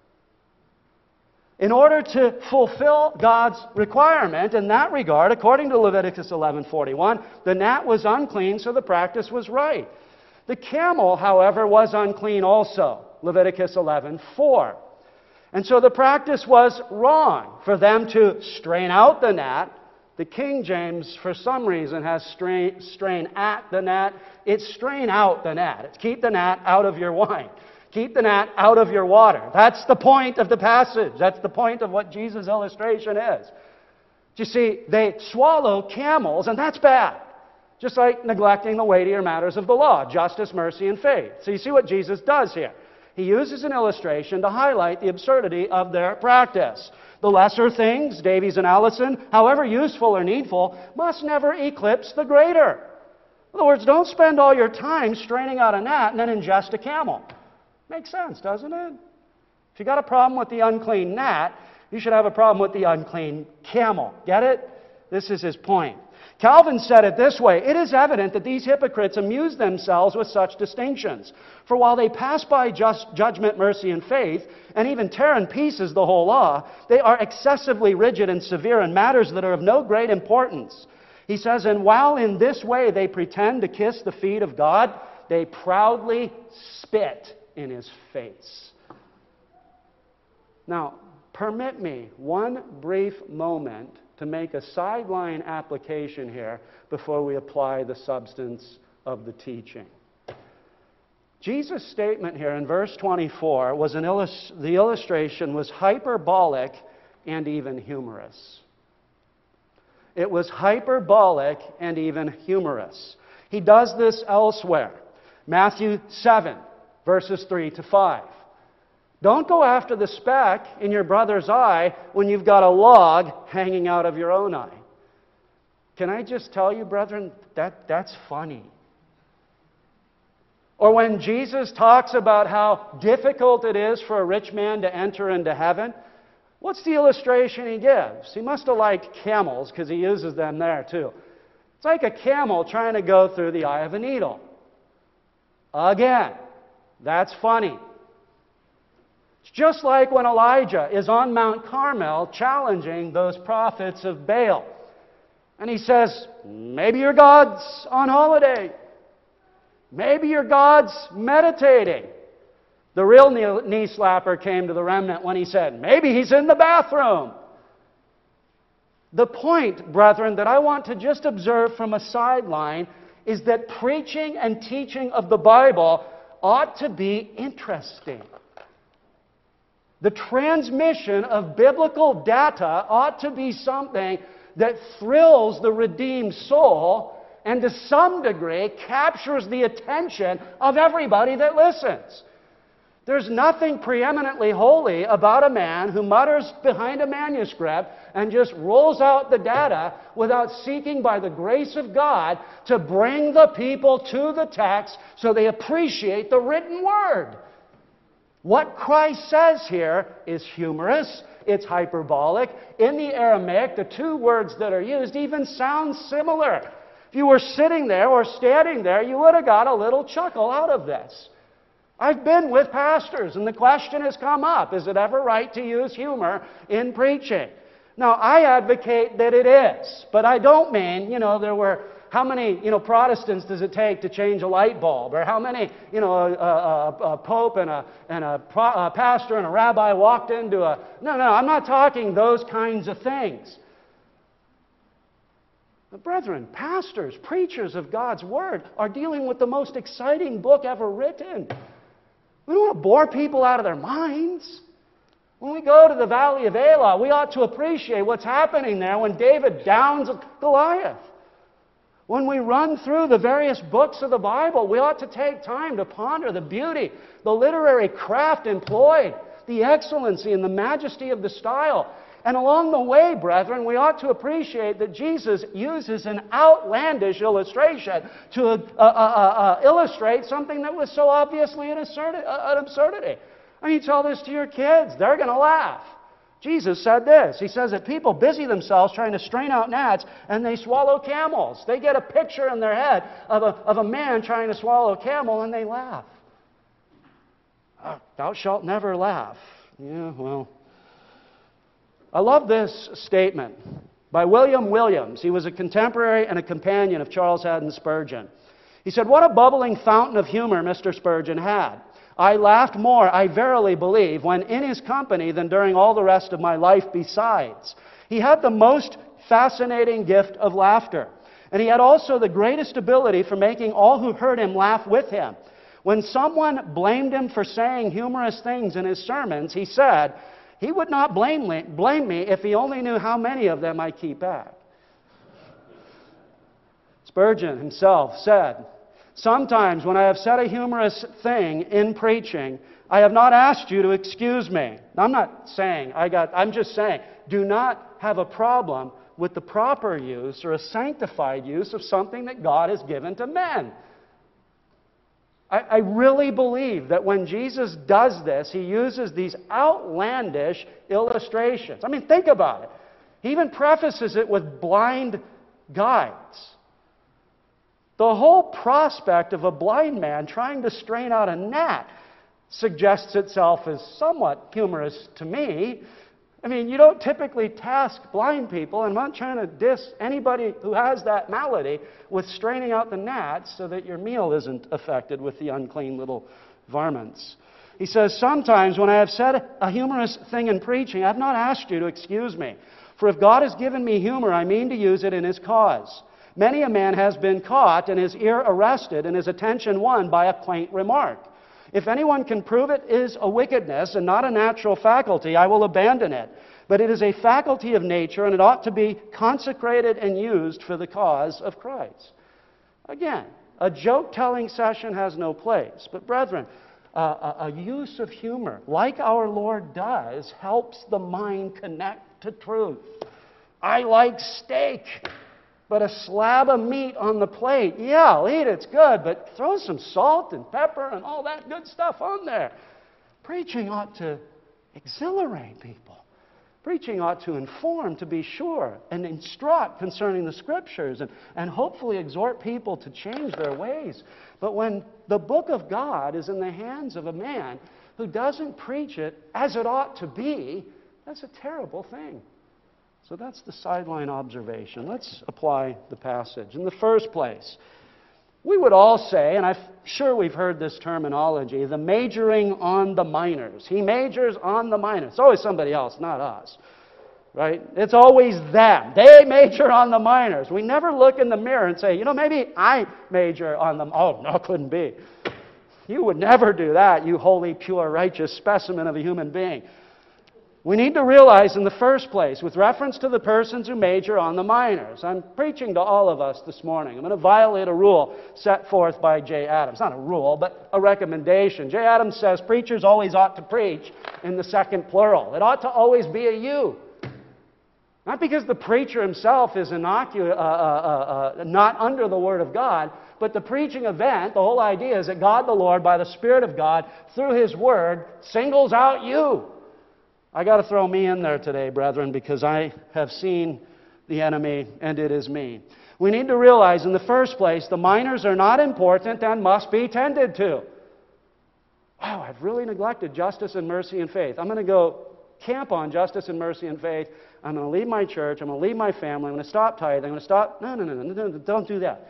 In order to fulfill God's requirement in that regard, according to Leviticus eleven forty-one, the gnat was unclean, so the practice was right. The camel, however, was unclean also, Leviticus eleven four. And so the practice was wrong for them to strain out the gnat. The King James, for some reason, has strain, strain at the gnat. It's strain out the gnat. It's keep the gnat out of your wine. Keep the gnat out of your water. That's the point of the passage. That's the point of what Jesus' illustration is. You see, they swallow camels, and that's bad. Just like neglecting the weightier matters of the law, justice, mercy, and faith. So you see what Jesus does here. He uses an illustration to highlight the absurdity of their practice. The lesser things, Davies and Allison, however useful or needful, must never eclipse the greater. In other words, don't spend all your time straining out a gnat and then ingest a camel. Makes sense, doesn't it? If you got a problem with the unclean gnat, you should have a problem with the unclean camel. Get it? This is his point. Calvin said it this way: it is evident that these hypocrites amuse themselves with such distinctions. For while they pass by just judgment, mercy, and faith, and even tear in pieces the whole law, they are excessively rigid and severe in matters that are of no great importance. He says, and while in this way they pretend to kiss the feet of God, they proudly spit in His face. Now, permit me one brief moment to make a sideline application here before we apply the substance of the teaching. Jesus' statement here in verse twenty-four was an illust- the illustration was hyperbolic and even humorous. It was hyperbolic and even humorous. He does this elsewhere. Matthew seven, verses three to five. Don't go after the speck in your brother's eye when you've got a log hanging out of your own eye. Can I just tell you, brethren, that that's funny. Or when Jesus talks about how difficult it is for a rich man to enter into heaven, what's the illustration he gives? He must have liked camels because he uses them there too. It's like a camel trying to go through the eye of a needle. Again, that's funny. It's just like when Elijah is on Mount Carmel challenging those prophets of Baal. And he says, maybe your God's on holiday. Maybe your God's meditating. The real knee slapper came to the remnant when he said, maybe he's in the bathroom. The point, brethren, that I want to just observe from a sideline is that preaching and teaching of the Bible ought to be interesting. The transmission of biblical data ought to be something that thrills the redeemed soul and to some degree captures the attention of everybody that listens. There's nothing preeminently holy about a man who mutters behind a manuscript and just rolls out the data without seeking by the grace of God to bring the people to the text so they appreciate the written word. What Christ says here is humorous, it's hyperbolic. In the Aramaic, the two words that are used even sound similar. If you were sitting there or standing there, you would have got a little chuckle out of this. I've been with pastors, and the question has come up, is it ever right to use humor in preaching? Now, I advocate that it is, but I don't mean, you know, there were... How many, you know, Protestants does it take to change a light bulb? Or how many, you know, a, a, a pope and, a, and a, pro, a pastor and a rabbi walked into a... No, no, I'm not talking those kinds of things. But brethren, pastors, preachers of God's Word are dealing with the most exciting book ever written. We don't want to bore people out of their minds. When we go to the Valley of Elah, we ought to appreciate what's happening there when David downs Goliath. When we run through the various books of the Bible, we ought to take time to ponder the beauty, the literary craft employed, the excellency and the majesty of the style. And along the way, brethren, we ought to appreciate that Jesus uses an outlandish illustration to uh, uh, uh, uh, illustrate something that was so obviously an absurdity. An absurdity. I mean, tell this to your kids. They're going to laugh. Jesus said this. He says that people busy themselves trying to strain out gnats and they swallow camels. They get a picture in their head of a, of a man trying to swallow a camel and they laugh. Oh, thou shalt never laugh. Yeah, well. I love this statement by William Williams. He was a contemporary and a companion of Charles Haddon Spurgeon. He said, "What a bubbling fountain of humor Mister Spurgeon had. I laughed more, I verily believe, when in his company than during all the rest of my life besides. He had the most fascinating gift of laughter. And he had also the greatest ability for making all who heard him laugh with him. When someone blamed him for saying humorous things in his sermons, he said, he would not blame me, blame me if he only knew how many of them I keep back." Spurgeon himself said, "Sometimes when I have said a humorous thing in preaching, I have not asked you to excuse me." Now, I'm not saying, I got, I'm just saying, do not have a problem with the proper use or a sanctified use of something that God has given to men. I, I really believe that when Jesus does this, He uses these outlandish illustrations. I mean, think about it. He even prefaces it with blind guides. The whole prospect of a blind man trying to strain out a gnat suggests itself as somewhat humorous to me. I mean, you don't typically task blind people, and I'm not trying to diss anybody who has that malady, with straining out the gnats so that your meal isn't affected with the unclean little varmints. He says, "Sometimes when I have said a humorous thing in preaching, I have not asked you to excuse me. For if God has given me humor, I mean to use it in His cause. Many a man has been caught and his ear arrested and his attention won by a quaint remark. If anyone can prove it is a wickedness and not a natural faculty, I will abandon it. But it is a faculty of nature, and it ought to be consecrated and used for the cause of Christ." Again, a joke-telling session has no place. But brethren, uh, a, a use of humor, like our Lord does, helps the mind connect to truth. I like steak. But a slab of meat on the plate, yeah, I'll eat it, it's good, but throw some salt and pepper and all that good stuff on there. Preaching ought to exhilarate people. Preaching ought to inform, to be sure, and instruct concerning the Scriptures, and, and hopefully exhort people to change their ways. But when the book of God is in the hands of a man who doesn't preach it as it ought to be, that's a terrible thing. So that's the sideline observation. Let's apply the passage. In the first place, we would all say, and I'm sure we've heard this terminology, the majoring on the minors. He majors on the minors. It's always somebody else, not us. Right? It's always them. They major on the minors. We never look in the mirror and say, you know, maybe I major on them. Oh, no, couldn't be. You would never do that, you holy, pure, righteous specimen of a human being. We need to realize in the first place, with reference to the persons who major on the minors, I'm preaching to all of us this morning. I'm going to violate a rule set forth by Jay Adams. Not a rule, but a recommendation. Jay Adams says preachers always ought to preach in the second plural. It ought to always be a you. Not because the preacher himself is innocu- uh, uh, uh, not under the Word of God, but the preaching event, the whole idea is that God the Lord, by the Spirit of God, through His Word, singles out you. I got to throw me in there today, brethren, because I have seen the enemy, and it is me. We need to realize, in the first place, the minors are not important and must be tended to. Wow, I've really neglected justice and mercy and faith. I'm going to go camp on justice and mercy and faith. I'm going to leave my church. I'm going to leave my family. I'm going to stop tithing. I'm going to stop. No, no, no, no, no, don't do that.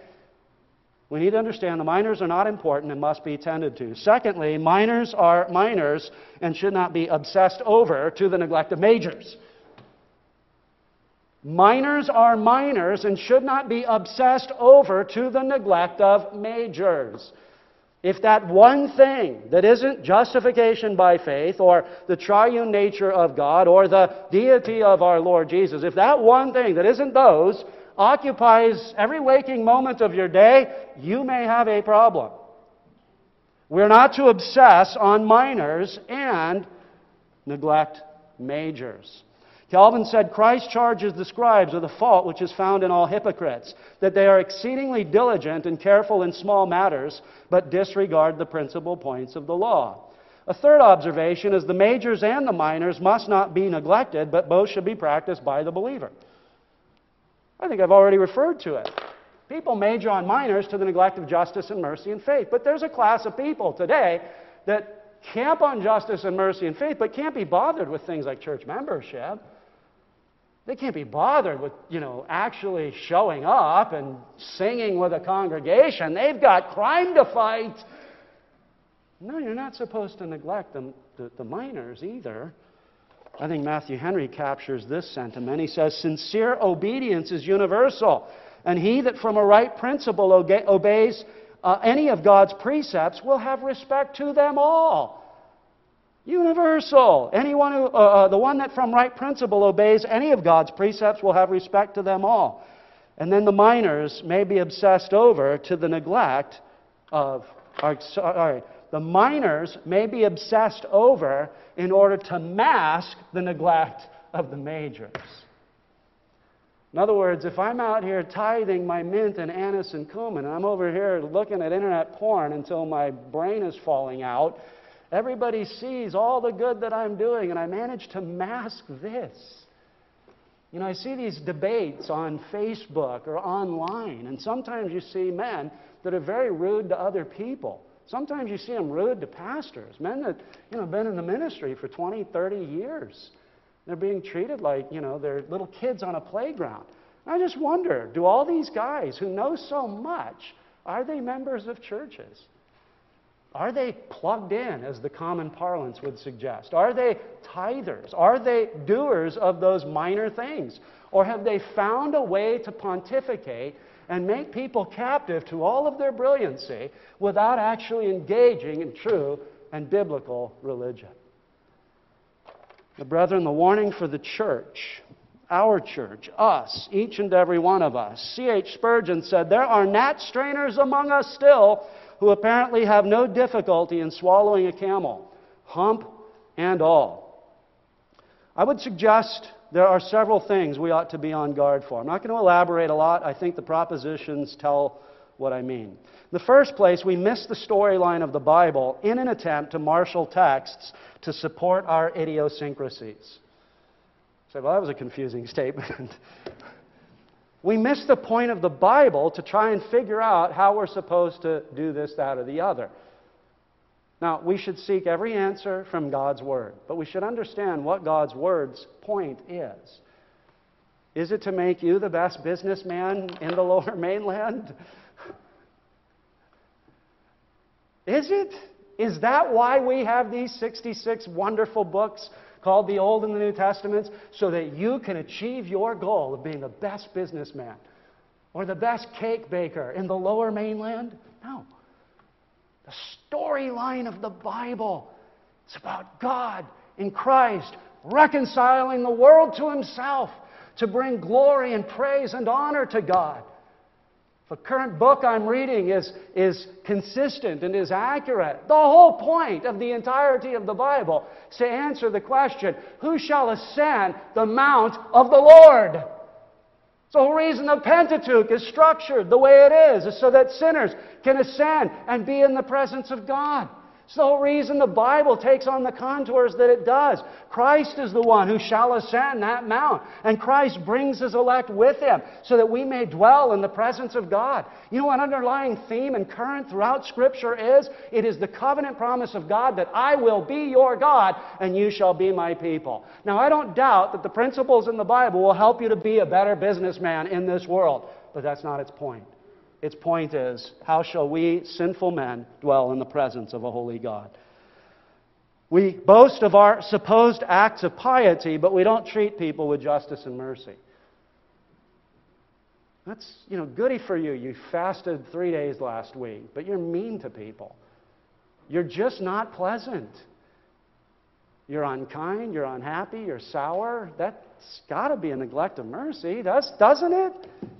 We need to understand the minors are not important and must be tended to. Secondly, minors are minors and should not be obsessed over to the neglect of majors. Minors are minors and should not be obsessed over to the neglect of majors. If that one thing that isn't justification by faith or the triune nature of God or the deity of our Lord Jesus, if that one thing that isn't those occupies every waking moment of your day, you may have a problem. We're not to obsess on minors and neglect majors. Calvin said, Christ charges the scribes with the fault which is found in all hypocrites, that they are exceedingly diligent and careful in small matters, but disregard the principal points of the law. A third observation is the majors and the minors must not be neglected, but both should be practiced by the believer. I think I've already referred to it. People major on minors to the neglect of justice and mercy and faith. But there's a class of people today that camp on justice and mercy and faith, but can't be bothered with things like church membership. They can't be bothered with, you know, actually showing up and singing with a congregation. They've got crime to fight. No, you're not supposed to neglect the, the, the minors either. I think Matthew Henry captures this sentiment. He says, sincere obedience is universal, and he that from a right principle obe- obeys uh, any of God's precepts will have respect to them all. Universal. Anyone who, uh, uh, the one that from right principle obeys any of God's precepts will have respect to them all. And then the minors may be obsessed over to the neglect of, or, sorry, the minors may be obsessed over in order to mask the neglect of the majors. In other words, if I'm out here tithing my mint and anise and cumin, and I'm over here looking at internet porn until my brain is falling out, everybody sees all the good that I'm doing, and I manage to mask this. You know, I see these debates on Facebook or online, and sometimes you see men that are very rude to other people. Sometimes you see them rude to pastors, men that, you know, have been in the ministry for twenty, thirty years. They're being treated like, you know, they're little kids on a playground. And I just wonder, do all these guys who know so much, are they members of churches? Are they plugged in, as the common parlance would suggest? Are they tithers? Are they doers of those minor things? Or have they found a way to pontificate and make people captive to all of their brilliancy without actually engaging in true and biblical religion? The brethren, the warning for the church, our church, us, each and every one of us. C H Spurgeon said, there are gnat strainers among us still who apparently have no difficulty in swallowing a camel, hump and all. I would suggest there are several things we ought to be on guard for. I'm not going to elaborate a lot. I think the propositions tell what I mean. In the first place, we miss the storyline of the Bible in an attempt to marshal texts to support our idiosyncrasies. So, well, that was a confusing statement. We miss the point of the Bible to try and figure out how we're supposed to do this, that, or the other. Now, we should seek every answer from God's Word, but we should understand what God's Word's point is. Is it to make you the best businessman in the Lower Mainland? Is it? Is that why we have these sixty-six wonderful books called the Old and the New Testaments? So that you can achieve your goal of being the best businessman or the best cake baker in the Lower Mainland? No. The storyline of the Bible is about God in Christ reconciling the world to Himself to bring glory and praise and honor to God. If a current book I'm reading is, is consistent and is accurate, the whole point of the entirety of the Bible is to answer the question, who shall ascend the mount of the Lord? So the whole reason the Pentateuch is structured the way it is, is so that sinners can ascend and be in the presence of God. It's the whole reason the Bible takes on the contours that it does. Christ is the one who shall ascend that mount. And Christ brings His elect with Him so that we may dwell in the presence of God. You know what underlying theme and current throughout Scripture is? It is the covenant promise of God that I will be your God and you shall be my people. Now, I don't doubt that the principles in the Bible will help you to be a better businessman in this world, but that's not its point. Its point is, how shall we, sinful men, dwell in the presence of a holy God? We boast of our supposed acts of piety, but we don't treat people with justice and mercy. That's, you know, goody for you. You fasted three days last week, but you're mean to people. You're just not pleasant. You're unkind, you're unhappy, you're sour. That's got to be a neglect of mercy, does, doesn't it?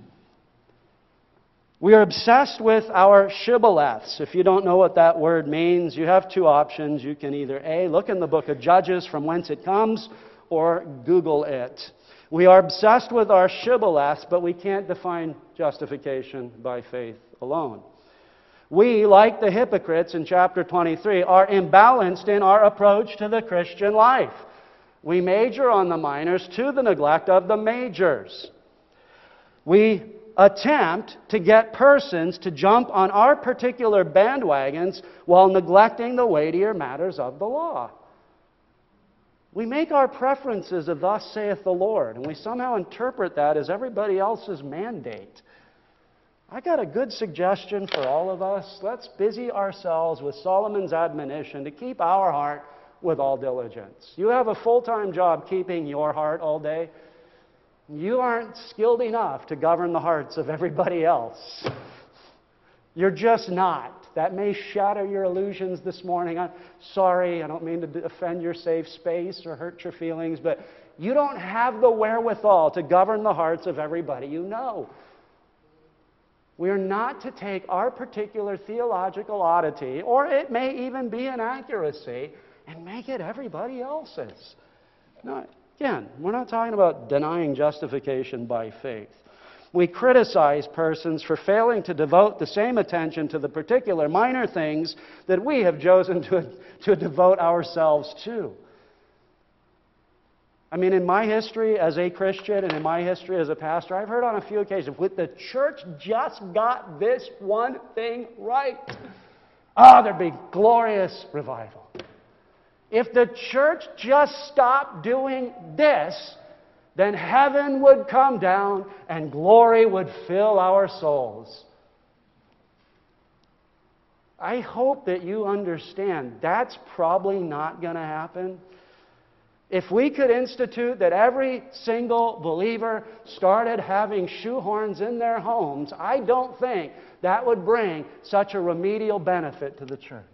We are obsessed with our shibboleths. If you don't know what that word means, you have two options. You can either A, look in the book of Judges from whence it comes, or Google it. We are obsessed with our shibboleths, but we can't define justification by faith alone. We, like the hypocrites in chapter twenty-three, are imbalanced in our approach to the Christian life. We major on the minors to the neglect of the majors. We attempt to get persons to jump on our particular bandwagons while neglecting the weightier matters of the law. We make our preferences of thus saith the Lord, and we somehow interpret that as everybody else's mandate. I got a good suggestion for all of us. Let's busy ourselves with Solomon's admonition to keep our heart with all diligence. You have a full-time job keeping your heart all day. You aren't skilled enough to govern the hearts of everybody else. You're just not. That may shatter your illusions this morning. I'm sorry, I don't mean to offend your safe space or hurt your feelings, but you don't have the wherewithal to govern the hearts of everybody you know. We are not to take our particular theological oddity, or it may even be an accuracy, and make it everybody else's. No, again, we're not talking about denying justification by faith. We criticize persons for failing to devote the same attention to the particular minor things that we have chosen to, to devote ourselves to. I mean, in my history as a Christian and in my history as a pastor, I've heard on a few occasions, with the church just got this one thing right, oh, there'd be glorious revival. If the church just stopped doing this, then heaven would come down and glory would fill our souls. I hope that you understand that's probably not going to happen. If we could institute that every single believer started having shoehorns in their homes, I don't think that would bring such a remedial benefit to the church.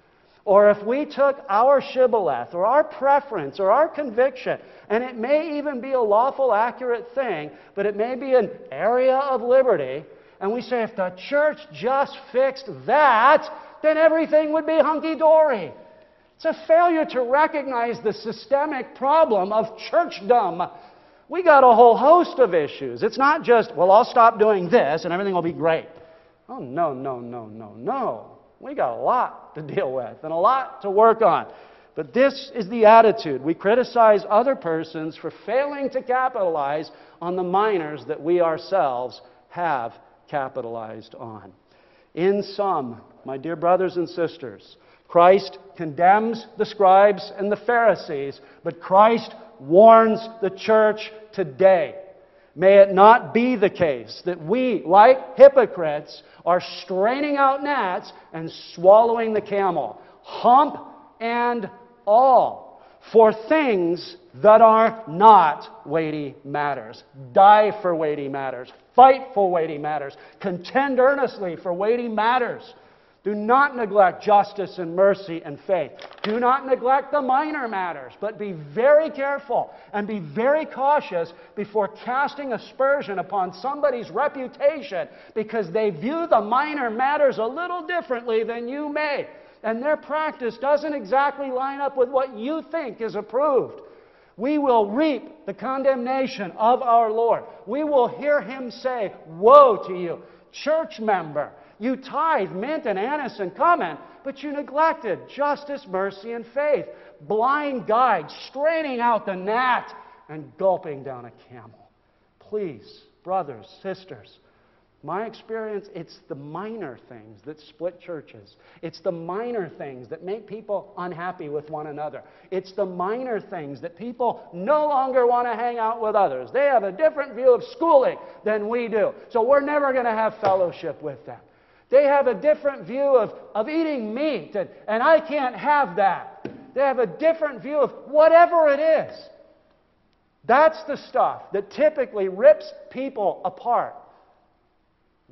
Or if we took our shibboleth or our preference or our conviction, and it may even be a lawful, accurate thing, but it may be an area of liberty, and we say if the church just fixed that, then everything would be hunky-dory. It's a failure to recognize the systemic problem of churchdom. We got a whole host of issues. It's not just, well, I'll stop doing this and everything will be great. Oh, no, no, no, no, no. We got a lot to deal with and a lot to work on. But this is the attitude. We criticize other persons for failing to capitalize on the minors that we ourselves have capitalized on. In sum, my dear brothers and sisters, Christ condemns the scribes and the Pharisees, but Christ warns the church today. May it not be the case that we, like hypocrites, are straining out gnats and swallowing the camel, hump and all, for things that are not weighty matters. Die for weighty matters. Fight for weighty matters. Contend earnestly for weighty matters. Do not neglect justice and mercy and faith. Do not neglect the minor matters, but be very careful and be very cautious before casting aspersion upon somebody's reputation because they view the minor matters a little differently than you may. And their practice doesn't exactly line up with what you think is approved. We will reap the condemnation of our Lord. We will hear Him say, "Woe to you, church member! You tithe mint and anise and cumin, but you neglected justice, mercy, and faith. Blind guide, straining out the gnat and gulping down a camel." Please, brothers, sisters, my experience, it's the minor things that split churches. It's the minor things that make people unhappy with one another. It's the minor things that people no longer want to hang out with others. They have a different view of schooling than we do, so we're never going to have fellowship with them. They have a different view of, of eating meat, and, and I can't have that. They have a different view of whatever it is. That's the stuff that typically rips people apart.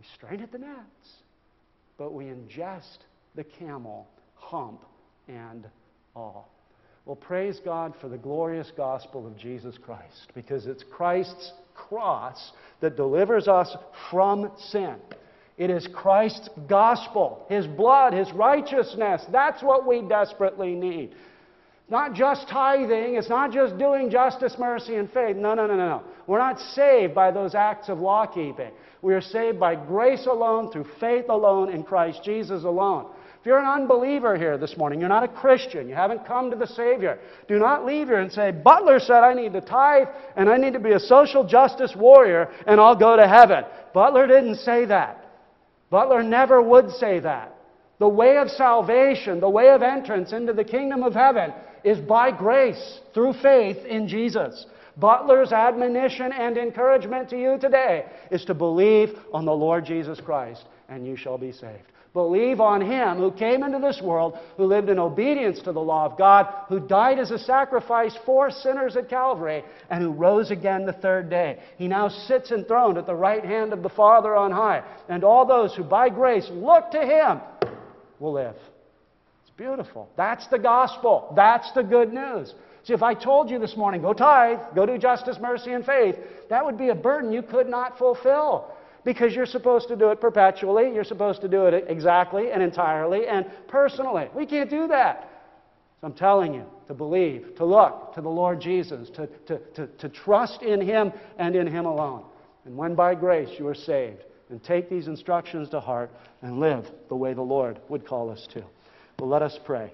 We strain at the gnats, but we ingest the camel, hump and all. Well, praise God for the glorious gospel of Jesus Christ, because it's Christ's cross that delivers us from sin. It is Christ's gospel, His blood, His righteousness. That's what we desperately need. Not just tithing. It's not just doing justice, mercy, and faith. No, no, no, no, no. We're not saved by those acts of law-keeping. We are saved by grace alone, through faith alone, in Christ Jesus alone. If you're an unbeliever here this morning, you're not a Christian, you haven't come to the Savior, do not leave here and say, Butler said I need to tithe and I need to be a social justice warrior and I'll go to heaven. Butler didn't say that. Butler never would say that. The way of salvation, the way of entrance into the kingdom of heaven is by grace, through faith in Jesus. Butler's admonition and encouragement to you today is to believe on the Lord Jesus Christ, and you shall be saved. Believe on Him who came into this world, who lived in obedience to the law of God, who died as a sacrifice for sinners at Calvary, and who rose again the third day. He now sits enthroned at the right hand of the Father on high. And all those who by grace look to Him will live. It's beautiful. That's the gospel. That's the good news. See, if I told you this morning, go tithe, go do justice, mercy, and faith, that would be a burden you could not fulfill. Because you're supposed to do it perpetually. You're supposed to do it exactly and entirely and personally. We can't do that. So I'm telling you to believe, to look to the Lord Jesus, to, to, to, to trust in Him and in Him alone. And when by grace you are saved, and take these instructions to heart and live the way the Lord would call us to. Well, let us pray.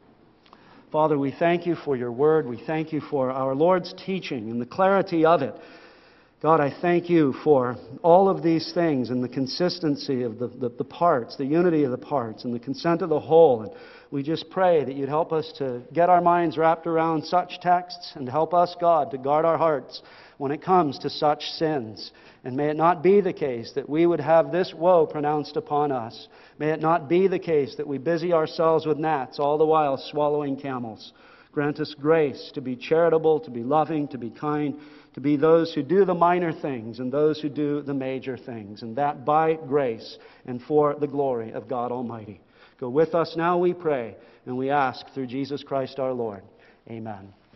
Father, we thank You for Your Word. We thank You for our Lord's teaching and the clarity of it. God, I thank You for all of these things and the consistency of the, the, the parts, the unity of the parts and the consent of the whole. And we just pray that You'd help us to get our minds wrapped around such texts and help us, God, to guard our hearts when it comes to such sins. And may it not be the case that we would have this woe pronounced upon us. May it not be the case that we busy ourselves with gnats, all the while swallowing camels. Grant us grace to be charitable, to be loving, to be kind, to be those who do the minor things and those who do the major things, and that by grace and for the glory of God Almighty. Go with us now, we pray, and we ask through Jesus Christ our Lord. Amen.